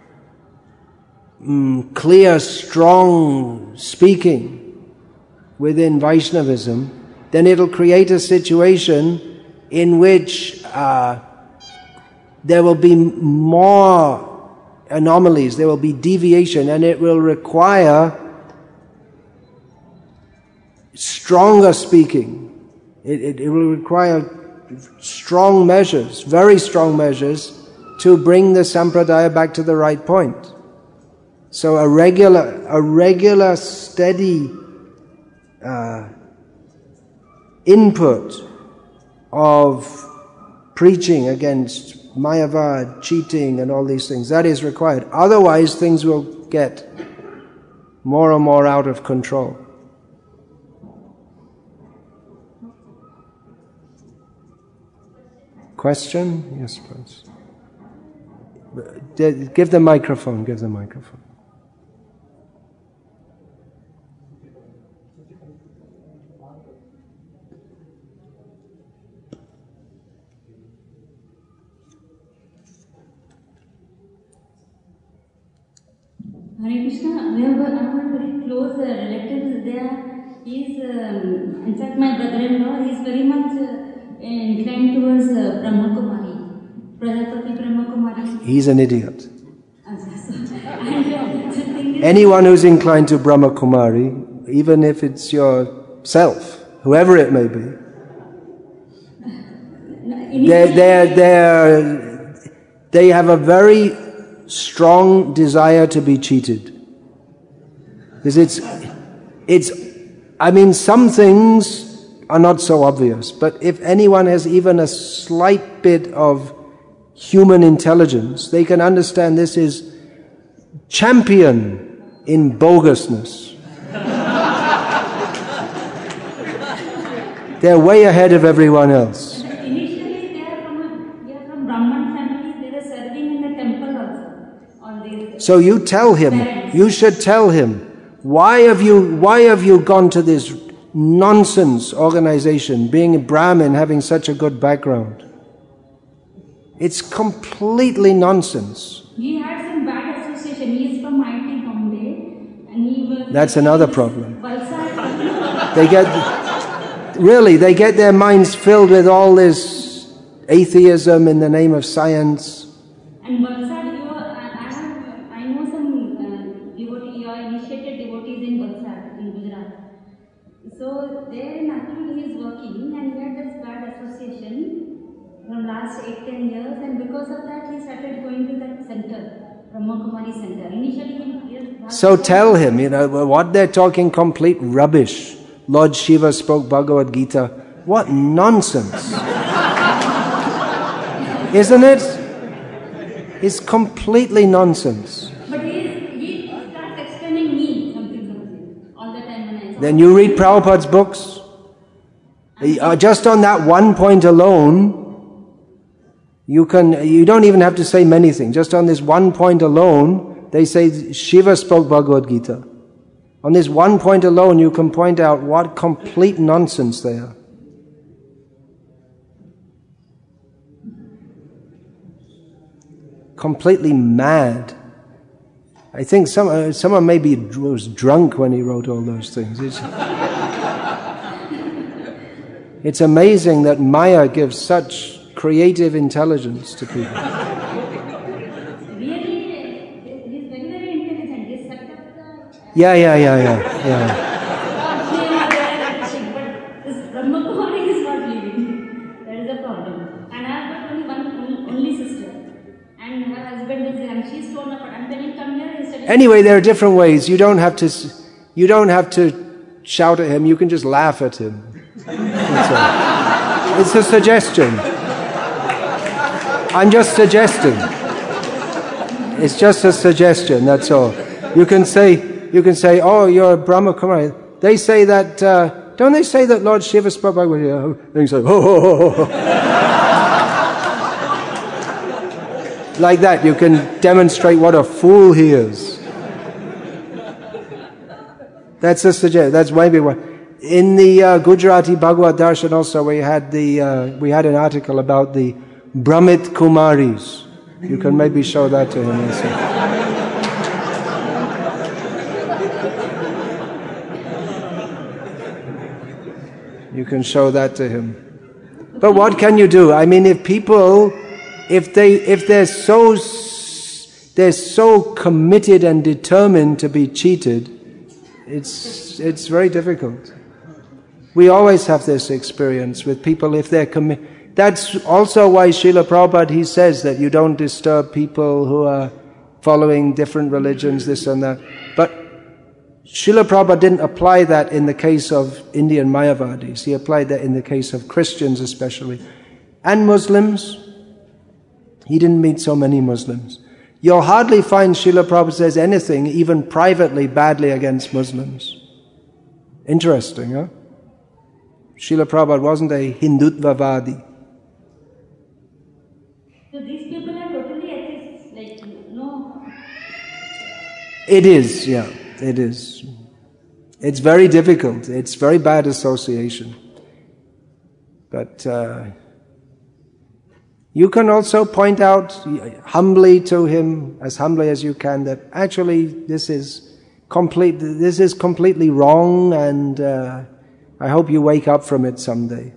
Mm, clear, strong speaking within Vaishnavism, then it'll create a situation in which uh, there will be more anomalies, there will be deviation, and it will require stronger speaking. It, it, it will require strong measures, very strong measures, to bring the sampradaya back to the right point. So a regular, a regular, steady uh, input of preaching against mayavad, cheating, and all these things, that is required. Otherwise, things will get more and more out of control. Question? Yes, please. Give the microphone, give the microphone. Hare Krishna, we have a very close uh, relative there. He is, um, in fact, my brother-in-law. He is very much uh, inclined towards uh, Brahma Kumari, Prajapati Brahma Kumari. He's an idiot. and, uh, the thing is, Anyone who's inclined to Brahma Kumari, even if it's yourself, whoever it may be, they're, they're, they're, they have a very strong desire to be cheated. Because it's, it's, I mean, some things are not so obvious, but if anyone has even a slight bit of human intelligence, they can understand this is champion in bogusness. They're way ahead of everyone else. Initially, they are from a, they are from Brahman families. They were serving in the temple also. On these. So you tell him, you should tell him, why have you, why have you gone to this nonsense organization, being a Brahmin, having such a good background? It's completely nonsense. He had some bad association. He is from I T Bombay, and he was. That's another problem. Valsad. They get, really, they get their minds filled with all this atheism in the name of science. And Valsad, you are, I I have, I know some uh, devotee, you are initiated devotees in Valsad, in Gujarat. So there in Atul he is working, and he had this bad association from last eight ten years, and because of that he started going to that center, Brahma Kumari center. Initially he was. So tell him, you know, what they're talking complete rubbish. Lord Shiva spoke Bhagavad Gita. What nonsense. Isn't it? It's completely nonsense. But he, is, he starts explaining me something, something all the time when I talk. Then you read Prabhupada's books. Uh, just on that one point alone, you can, you don't even have to say many things. Just on this one point alone, they say Shiva spoke Bhagavad Gita. On this one point alone, you can point out what complete nonsense they are. Completely mad. I think some, uh, someone maybe was drunk when he wrote all those things. It's, it's amazing that Maya gives such creative intelligence to people. Really, he's very, very intelligent. He set up the. Yeah, yeah, yeah, yeah, yeah. But this Brahma Kumari is not living. That is the problem. And I have got only one only sister. And her husband is there, and she's torn apart. And when he come here, he said. Anyway, there are different ways. You don't have to, you don't have to shout at him. You can just laugh at him. That's all. It's a suggestion. I'm just suggesting. It's just a suggestion. That's all. You can say, you can say, oh, you're a Brahma Kumari. They say that. Uh, don't they say that Lord Shiva spoke Bhagavad Gita? Then you say, ho ho ho ho. Like that, you can demonstrate what a fool he is. That's a suggestion. That's maybe what. In the uh, Gujarati Bhagavad Darshan also, we had the uh, we had an article about the Brahmit Kumaris. You can maybe show that to him also. You can show that to him. But what can you do? I mean, if people, if they, if they're so, they're so committed and determined to be cheated, it's it's very difficult. We always have this experience with people. If they're commi- that's also why Srila Prabhupada, he says that you don't disturb people who are following different religions, this and that. But Srila Prabhupada didn't apply that in the case of Indian Mayavadis. He applied that in the case of Christians especially. And Muslims. He didn't meet so many Muslims. You'll hardly find Srila Prabhupada says anything, even privately, badly against Muslims. Interesting, huh? Srila Prabhupada wasn't a Hindutvavadi. So these people are totally atheists, like, no... It is, yeah, it is. It's very difficult. It's very bad association. But uh, you can also point out humbly to him, as humbly as you can, that actually this is complete. This is completely wrong, and uh, I hope you wake up from it someday.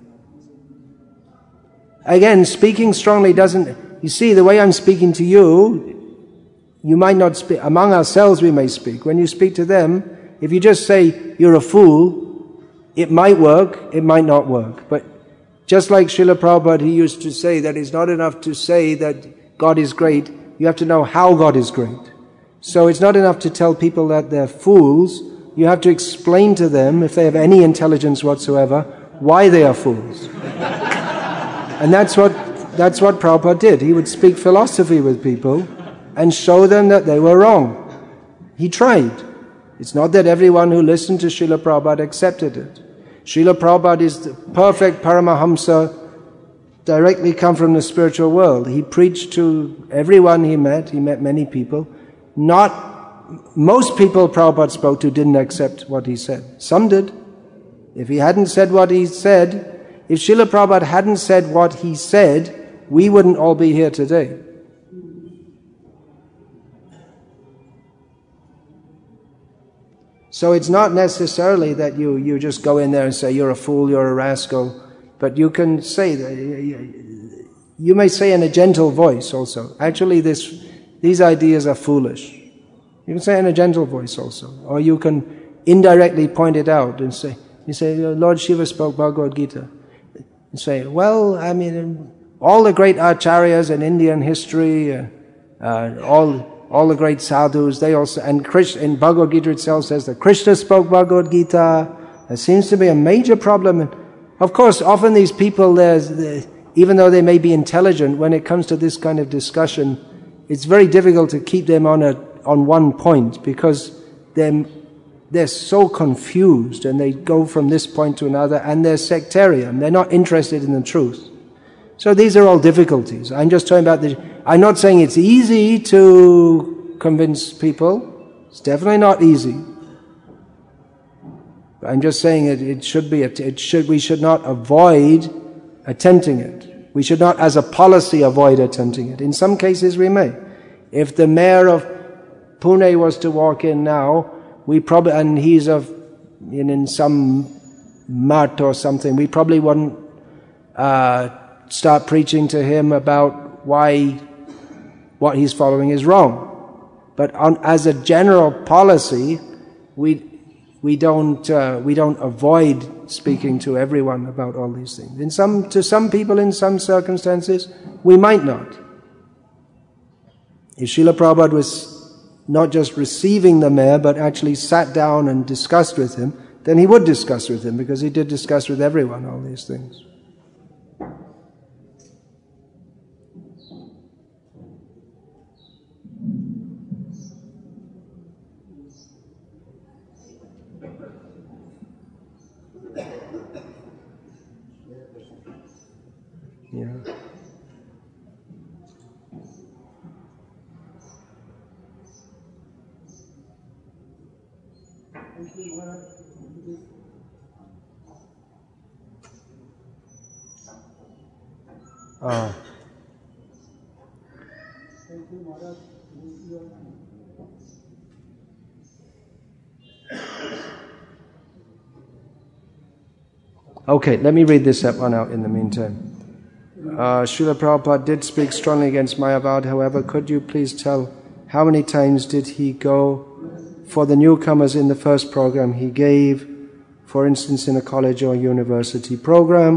Again, speaking strongly doesn't. You see, the way I'm speaking to you, you might not speak. Among ourselves, we may speak. When you speak to them, if you just say you're a fool, it might work. It might not work, but. Just like Srila Prabhupada, he used to say that it's not enough to say that God is great, you have to know how God is great. So it's not enough to tell people that they're fools, you have to explain to them, if they have any intelligence whatsoever, why they are fools. And that's what, that's what Prabhupada did. He would speak philosophy with people and show them that they were wrong. He tried. It's not that everyone who listened to Srila Prabhupada accepted it. Srila Prabhupada is the perfect Paramahamsa, directly come from the spiritual world. He preached to everyone he met. He met many people. Not most people Prabhupada spoke to didn't accept what he said. Some did. If he hadn't said what he said, if Srila Prabhupada hadn't said what he said, we wouldn't all be here today. So it's not necessarily that you, you just go in there and say, you're a fool, you're a rascal. But you can say that, you may say in a gentle voice also, actually this, these ideas are foolish. You can say in a gentle voice also. Or you can indirectly point it out and say, you say, Lord Shiva spoke Bhagavad Gita. You say, well, I mean, all the great acharyas in Indian history, uh, uh, all... All the great sadhus, they also, and Krishna, in Bhagavad Gita itself says that Krishna spoke Bhagavad Gita. There seems to be a major problem. And of course, often these people, there's, even though they may be intelligent, when it comes to this kind of discussion, it's very difficult to keep them on a on one point because they're, they're so confused and they go from this point to another and they're sectarian. They're not interested in the truth. So these are all difficulties. I'm just talking about the... I'm not saying it's easy to convince people. It's definitely not easy. But I'm just saying it, it should be... It should. We should not avoid attempting it. We should not, as a policy, avoid attempting it. In some cases, we may. If the mayor of Pune was to walk in now, we probably... And he's of... In, in some mutt or something, we probably wouldn't... Uh, start preaching to him about why what he's following is wrong. But on, as a general policy, we we don't uh, we don't avoid speaking to everyone about all these things. In some to some people, in some circumstances, we might not. If Srila Prabhupada was not just receiving the mayor, but actually sat down and discussed with him, then he would discuss with him, because he did discuss with everyone all these things. Yeah. Ah. Okay, let me read this one out in the meantime. Uh, Srila Prabhupada did speak strongly against Mayavad. However, could you please tell how many times did he go for the newcomers in the first program he gave, for instance in a college or university program,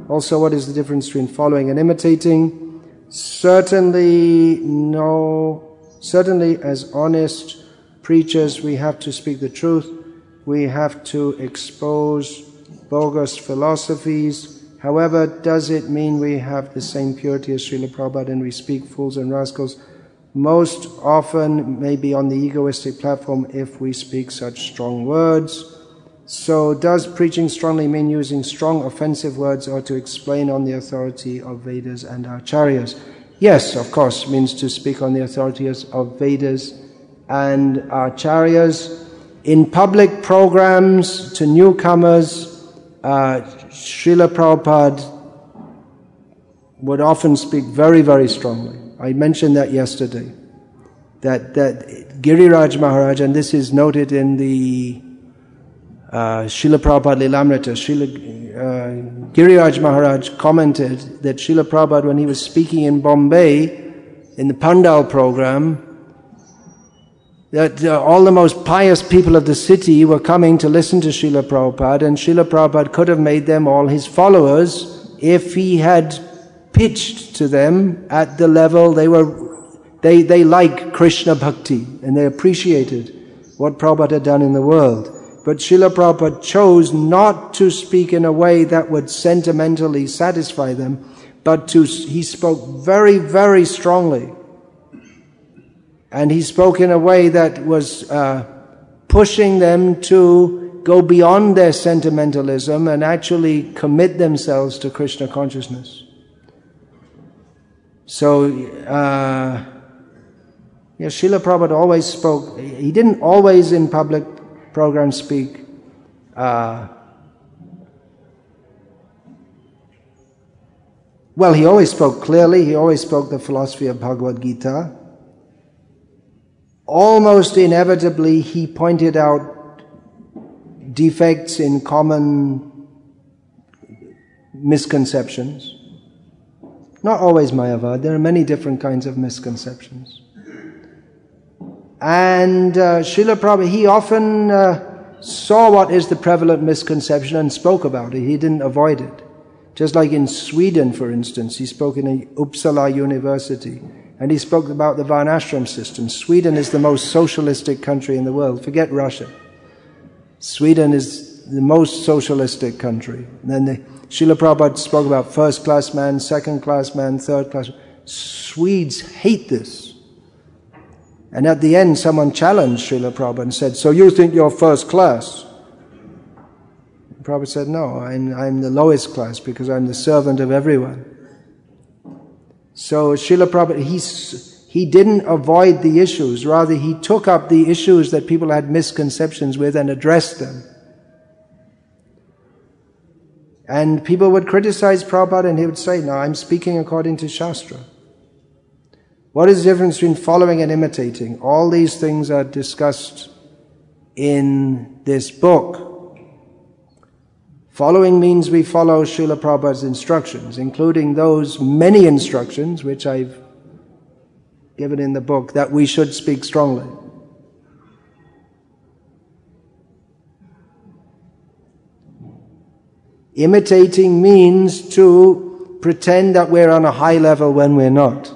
Also, what is the difference between following and imitating? Certainly, no. Certainly, as honest preachers, we have to speak the truth. We have to expose bogus philosophies. However, does it mean we have the same purity as Srila Prabhupada and we speak fools and rascals? Most often, maybe on the egoistic platform, if we speak such strong words. So, does preaching strongly mean using strong offensive words or to explain on the authority of Vedas and Acharyas? Yes, of course, means to speak on the authorities of Vedas and Acharyas. In public programs to newcomers, uh, Srila Prabhupada would often speak very, very strongly. I mentioned that yesterday. That, that Giriraj Maharaj, and this is noted in the uh, Srila Prabhupada Lilamrita, Srila uh, Giriraj Maharaj commented that Srila Prabhupada, when he was speaking in Bombay, in the Pandal program, that uh, all the most pious people of the city were coming to listen to Srila Prabhupada, and Srila Prabhupada could have made them all his followers if he had pitched to them at the level they were, they, they like Krishna Bhakti, and they appreciated what Prabhupada had done in the world. But Srila Prabhupada chose not to speak in a way that would sentimentally satisfy them, but to, he spoke very, very strongly. And he spoke in a way that was uh, pushing them to go beyond their sentimentalism and actually commit themselves to Krishna consciousness. So, uh, yeah, Srila Prabhupada always spoke, he didn't always in public programs speak uh, well, he always spoke clearly, he always spoke the philosophy of Bhagavad Gita. Almost inevitably, he pointed out defects in common misconceptions. Not always Mayavad, there are many different kinds of misconceptions. And uh, Srila Prabhupada, he often uh, saw what is the prevalent misconception and spoke about it. He didn't avoid it. Just like in Sweden, for instance, he spoke in a Uppsala University. And he spoke about the Varnashram system. Sweden is the most socialistic country in the world. Forget Russia. Sweden is the most socialistic country. And then the, Srila Prabhupada spoke about first-class man, second-class man, third-class man. Swedes hate this. And at the end, someone challenged Srila Prabhupada and said, "So you think you're first class?" Prabhupada said, "No, I'm, I'm the lowest class because I'm the servant of everyone." So Srila Prabhupada, he, he didn't avoid the issues. Rather, he took up the issues that people had misconceptions with and addressed them. And people would criticize Prabhupada and he would say, "No, I'm speaking according to Shastra." What is the difference between following and imitating? All these things are discussed in this book. Following means we follow Srila Prabhupada's instructions, including those many instructions which I've given in the book, that we should speak strongly. Imitating means to pretend that we're on a high level when we're not.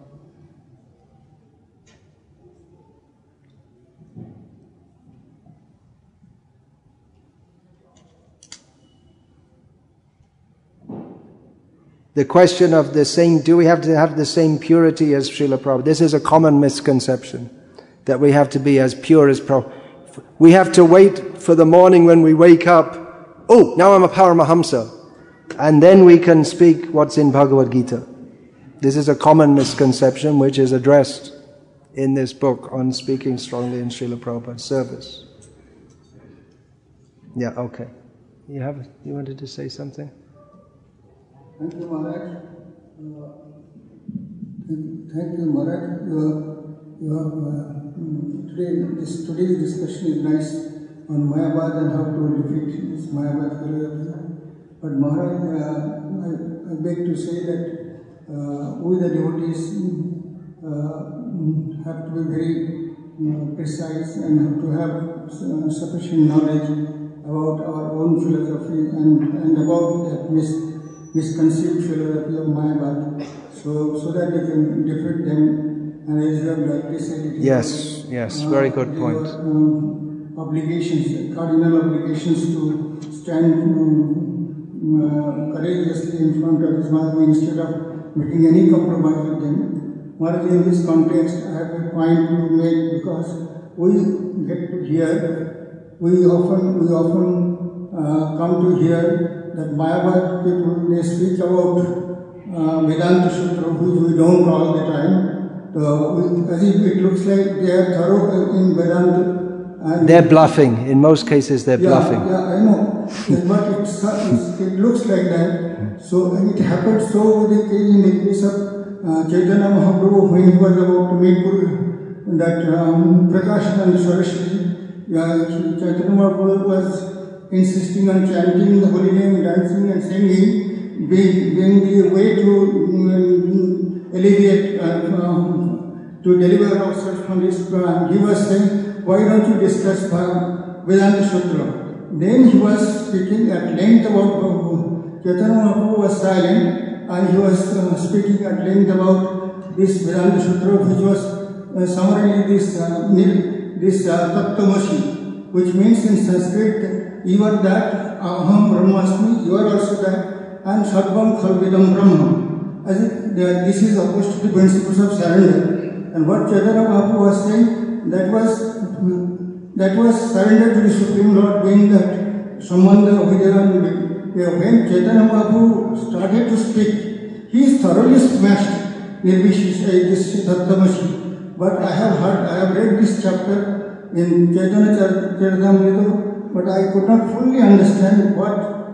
The question of the same, do we have to have the same purity as Srila Prabhupada? This is a common misconception, that we have to be as pure as Prabhupada. We have to wait for the morning when we wake up, "Oh, now I'm a Paramahamsa," and then we can speak what's in Bhagavad Gita. This is a common misconception which is addressed in this book on speaking strongly in Srila Prabhupada's service. Yeah, okay. You have, you wanted to say something? Thank you, Maharaj. Uh, thank you, Maharaj. You have, you have, uh, today, this, today's discussion is nice on Mayavad and how to defeat this Mayavad Kali. But Maharaj, uh, I, I beg to say that uh, we the devotees uh, have to be very uh, precise and have to have uh, sufficient knowledge about our own philosophy and, and about that mis misconceived philosophy of Mayavad, so so that we can defeat them. And as you have rightly said, it is yes, our, yes, uh, very good point. Our, um, obligations, cardinal obligations to stand um, uh, courageously in front of this Mahatma instead of making any compromise with them. Maharaj, in this context, I have a point to make because we get to hear, we often, we often uh, come to hear that Mayavad people, they speak about uh, Vedanta Sutra, which we don't all the time. Uh, we, as if it looks like they are thorough in Vedanta. And they're bluffing. In most cases, they're yeah, bluffing. Yeah, I know. But it's, it's, it looks like that. So it happened so with the, in the case of uh, Chaitanya Mahaprabhu when he was about to meet Guru, that um, Prakashananda Saraswati, yeah, Chaitanya Mahaprabhu was insisting on chanting the holy name, dancing and singing, being, being the way to um, alleviate, uh, um, to deliver ourselves from this. Uh, he was saying, why don't you discuss Vedanta Sutra? Then he was speaking at length about Prabhu. Chaitanya Mahaprabhu was silent and he was uh, speaking at length about this Vedanta Sutra, which was uh, summarily this uh, this uh, Tattvamasi, which means in Sanskrit, you are that, Aham Brahmasmi, you are also that, and Sarvam Khalvidam Brahma. As if this is opposed to the principles of surrender. And what Chaitanya Mahaprabhu was saying, that was that was surrender to the Supreme Lord, being that Sambandha Vidya. When Chaitanya Mahaprabhu started to speak, he is thoroughly smashed Nirvishesh, this Tattvamasi. But I have heard, I have read this chapter in Chaitanya Charitamrita, but I could not fully understand what uh,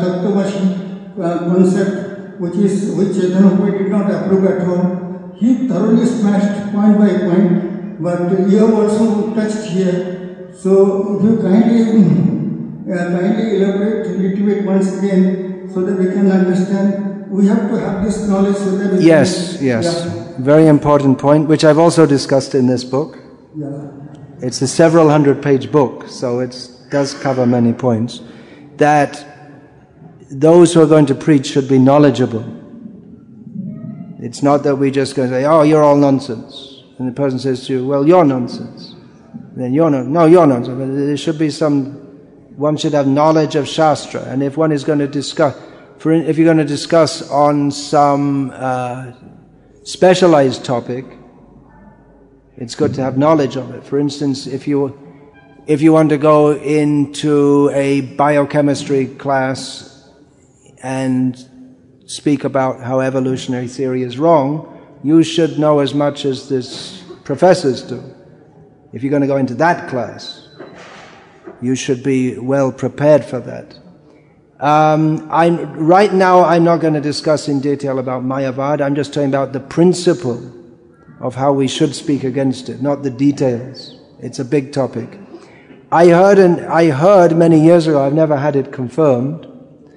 Tattvamasi uh, concept, which is which Chaitanya Mahaprabhu did not approve at all. He thoroughly smashed point by point, but you have also touched here. So if you kindly, uh, kindly elaborate a little bit once again, so that we can understand. We have to have this knowledge so that we yes, can, yes, yeah. Very important point, which I've also discussed in this book. Yeah. It's a several hundred page book, so it does cover many points. That those who are going to preach should be knowledgeable. It's not that we just go say, oh, you're all nonsense. And the person says to you, well, you're nonsense. And then you're not, no, you're nonsense. But there should be some, one should have knowledge of Shastra. And if one is going to discuss, for if you're going to discuss on some uh, specialized topic, it's good to have knowledge of it. For instance, if you if you want to go into a biochemistry class and speak about how evolutionary theory is wrong, you should know as much as this professors do. If you're going to go into that class, you should be well prepared for that. Um, I'm, right now I'm not going to discuss in detail about Mayavad. I'm just talking about the principle of how we should speak against it, not the details. It's a big topic. I heard, and I heard many years ago, I've never had it confirmed,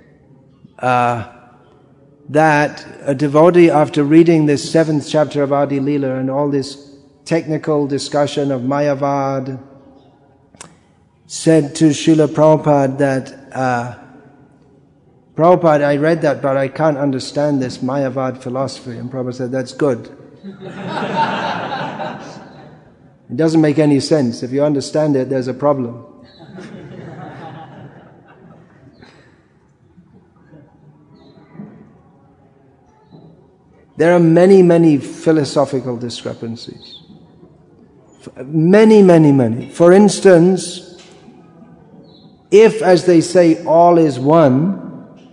uh, that a devotee, after reading this seventh chapter of Adi Leela and all this technical discussion of Mayavad, said to Srila Prabhupada that, uh, Prabhupada, I read that, but I can't understand this Mayavad philosophy. And Prabhupada said, that's good. It doesn't make any sense. If you understand it, there's a problem. There are many, many philosophical discrepancies. Many, many, many. For instance, if, as they say, all is one,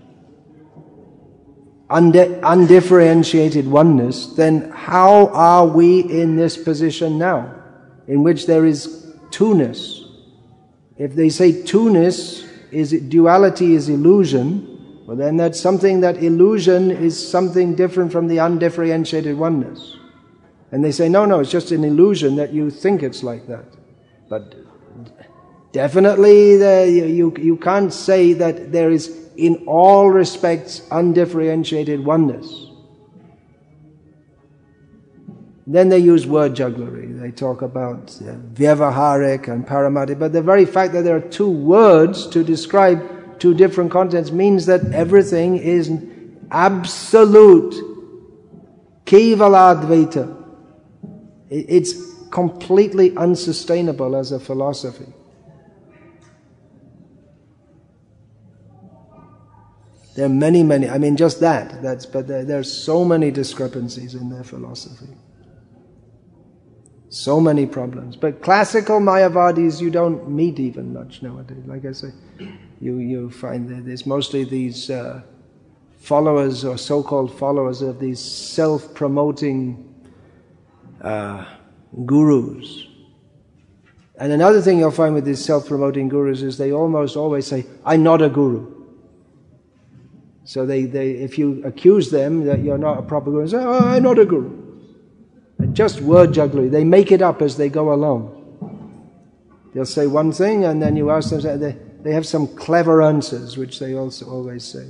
Unde- undifferentiated oneness, then how are we in this position now, in which there is two-ness? If they say two-ness is duality is illusion, well then that's something that illusion is something different from the undifferentiated oneness. And they say, no, no, it's just an illusion that you think it's like that. But definitely the, you, you can't say that there is in all respects undifferentiated oneness. Then they use word jugglery. They talk about uh, vyavaharik and paramati, but the very fact that there are two words to describe two different contents means that everything is absolute Kevaladvaita. It's completely unsustainable as a philosophy. There are many, many, I mean just that, that's, but there, there are so many discrepancies in their philosophy. So many problems. But classical Mayavadis you don't meet even much nowadays. Like I say, you, you find that there's mostly these uh, followers or so-called followers of these self-promoting uh, gurus. And another thing you'll find with these self-promoting gurus is they almost always say, I'm not a guru. So they, they, if you accuse them that you're not a proper guru, they say, oh, I'm not a guru. And just word jugglery. They make it up as they go along. They'll say one thing and then you ask them, they, they have some clever answers, which they also always say.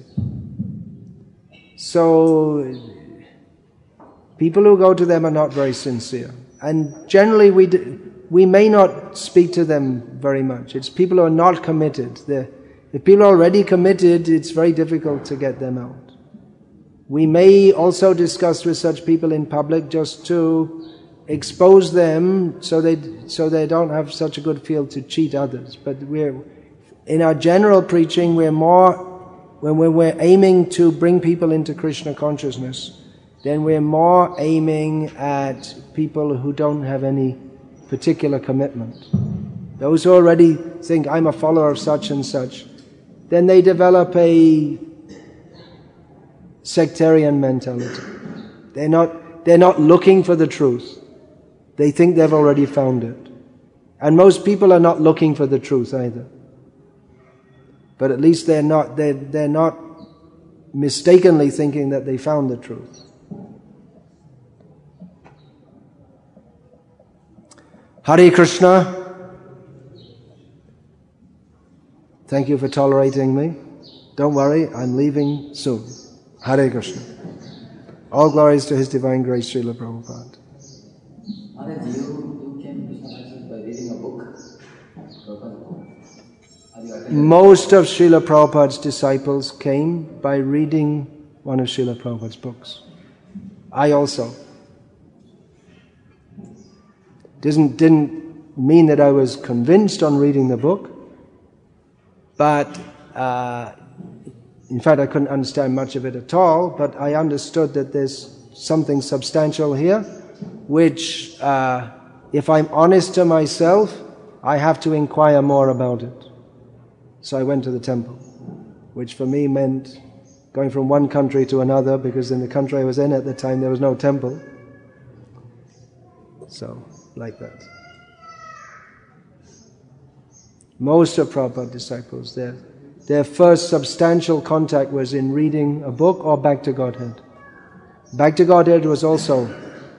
So, people who go to them are not very sincere. And generally we, do, we may not speak to them very much. It's people who are not committed. They're, if people are already committed, it's very difficult to get them out. We may also discuss with such people in public just to expose them so they so they don't have such a good field to cheat others. But we're in our general preaching, we're more when we're, we're aiming to bring people into Krishna consciousness, then we're more aiming at people who don't have any particular commitment. Those who already think, I'm a follower of such and such, then they develop a sectarian mentality. They're not, they're not looking for the truth. They think they've already found it. And most people are not looking for the truth either. But at least they're not, they're, they're not mistakenly thinking that they found the truth. Hare Krishna. Thank you for tolerating me. Don't worry, I'm leaving soon. Hare Krishna. All glories to His Divine Grace, Srila Prabhupada. Maharaj, you, you came to Krishna consciousness by reading a book. Most of Srila Prabhupada's disciples came by reading one of Srila Prabhupada's books. I also. Didn't, didn't mean that I was convinced on reading the book, but uh, in fact I couldn't understand much of it at all, but I understood that there's something substantial here, which uh, if I'm honest to myself, I have to inquire more about it. So I went to the temple, which for me meant going from one country to another, because in the country I was in at the time there was no temple. So, like that. Most of Prabhupada's disciples, their, their first substantial contact was in reading a book or Back to Godhead. Back to Godhead was also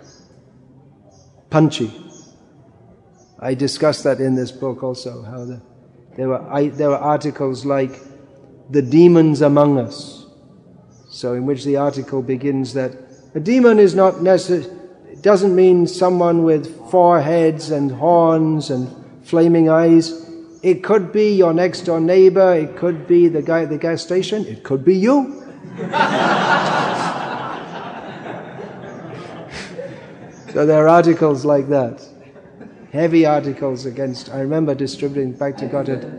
punchy. I discussed that in this book also, how the, there were I, there were articles like "The Demons Among Us," so in which the article begins that a demon is not necessary. It doesn't mean someone with four heads and horns and flaming eyes. It could be your next door neighbor, it could be the guy at the gas station, it could be you. So there are articles like that. Heavy articles against, I remember distributing Back to Godhead.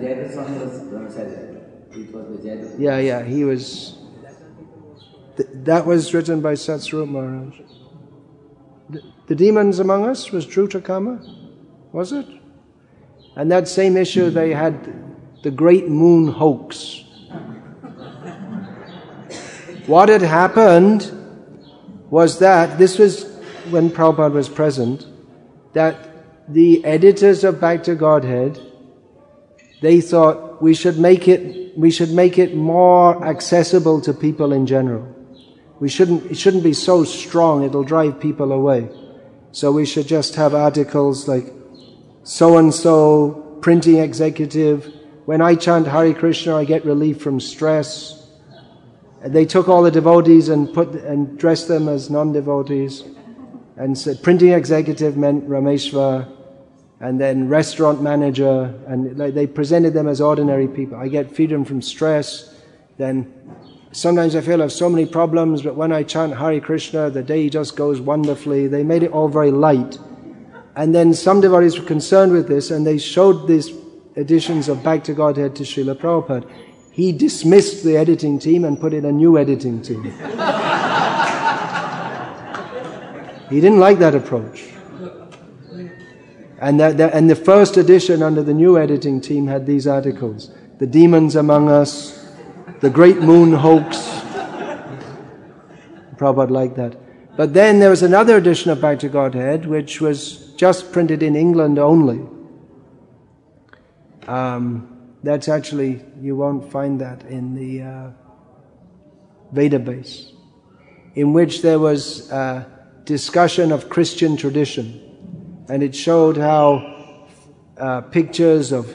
Yeah, yeah, he was, th- that was written by Satsvarup Maharaj. The, the Demons Among Us was Dhruta Kama, was it? And that same issue they had the Great Moon Hoax. What had happened was that, this was when Prabhupada was present, that the editors of Back to Godhead, they thought we should make it we should make it more accessible to people in general. We shouldn't it shouldn't be so strong, it'll drive people away. So we should just have articles like so and so printing executive, when I chant Hare Krishna I get relief from stress. And they took all the devotees and put and dressed them as non-devotees, and said printing executive meant Rameshwar, and then restaurant manager, and they presented them as ordinary people. I get freedom from stress, then sometimes I feel I have so many problems, but when I chant Hare Krishna, the day just goes wonderfully. They made it all very light. And then some devotees were concerned with this, and they showed these editions of Back to Godhead to Srila Prabhupada. He dismissed the editing team and put in a new editing team. He didn't like that approach. And, that, that, and the first edition under the new editing team had these articles. The Demons Among Us, The Great Moon Hoax. Prabhupada liked that. But then there was another edition of Back to Godhead, which was just printed in England only. Um, that's actually, you won't find that in the uh, Vedabase, in which there was a discussion of Christian tradition. And it showed how uh, pictures of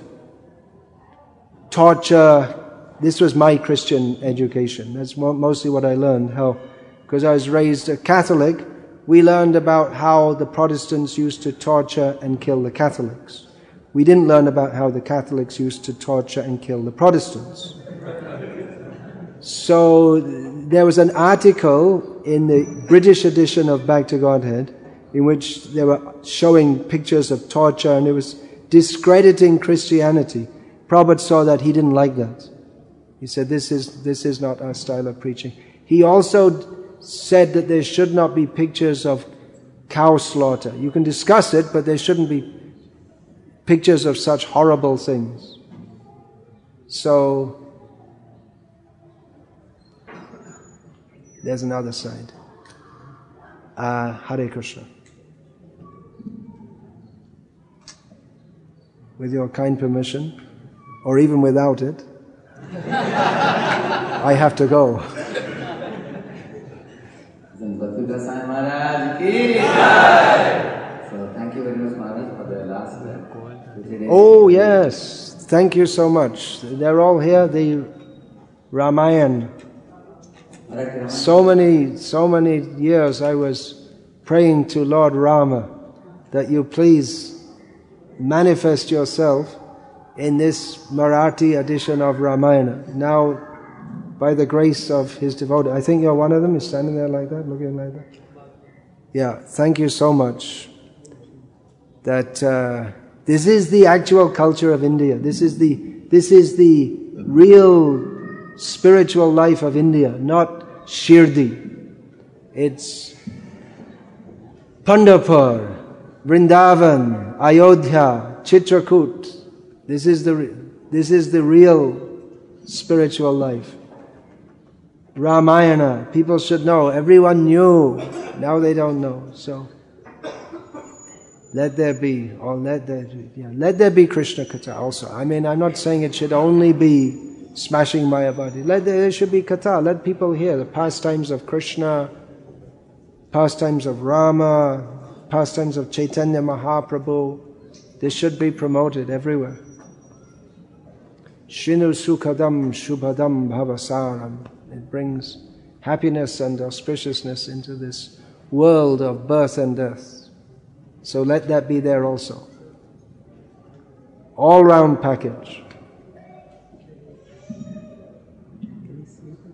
torture, this was my Christian education. That's mo- mostly what I learned. How, because I was raised a Catholic, we learned about how the Protestants used to torture and kill the Catholics. We didn't learn about how the Catholics used to torture and kill the Protestants. So there was an article in the British edition of Back to Godhead in which they were showing pictures of torture, and it was discrediting Christianity. Prabhupada saw that, he didn't like that. He said, this is, this is not our style of preaching. He also said that there should not be pictures of cow slaughter. You can discuss it, but there shouldn't be pictures of such horrible things. So, there's another side. Uh, Hare Krishna. With your kind permission, or even without it, I have to go. So thank you very much, Maharaj, for the last uh, Oh yes, thank you so much. They're all here, the Ramayana. So many, so many years I was praying to Lord Rama that you please manifest yourself in this Marathi edition of Ramayana. Now, by the grace of his devotee, I think you're one of them, you're standing there like that, looking like that. Yeah, thank you so much. That uh, this is the actual culture of India. This is the this is the real spiritual life of India, not Shirdi. It's Pandharpur, Vrindavan, Ayodhya, Chitrakoot. This is the this is the real spiritual life. Ramayana, people should know. Everyone knew. Now they don't know. So let there be, or let there, yeah, let there be Krishna Katha also. I mean, I'm not saying it should only be smashing Mayavadi. Let there, there should be Katha. Let people hear the pastimes of Krishna, pastimes of Rama, pastimes of Chaitanya Mahaprabhu. This should be promoted everywhere. Shinu Sukhadam Shubhadam Bhavasaram. It brings happiness and auspiciousness into this world of birth and death. So let that be there also. All-round package.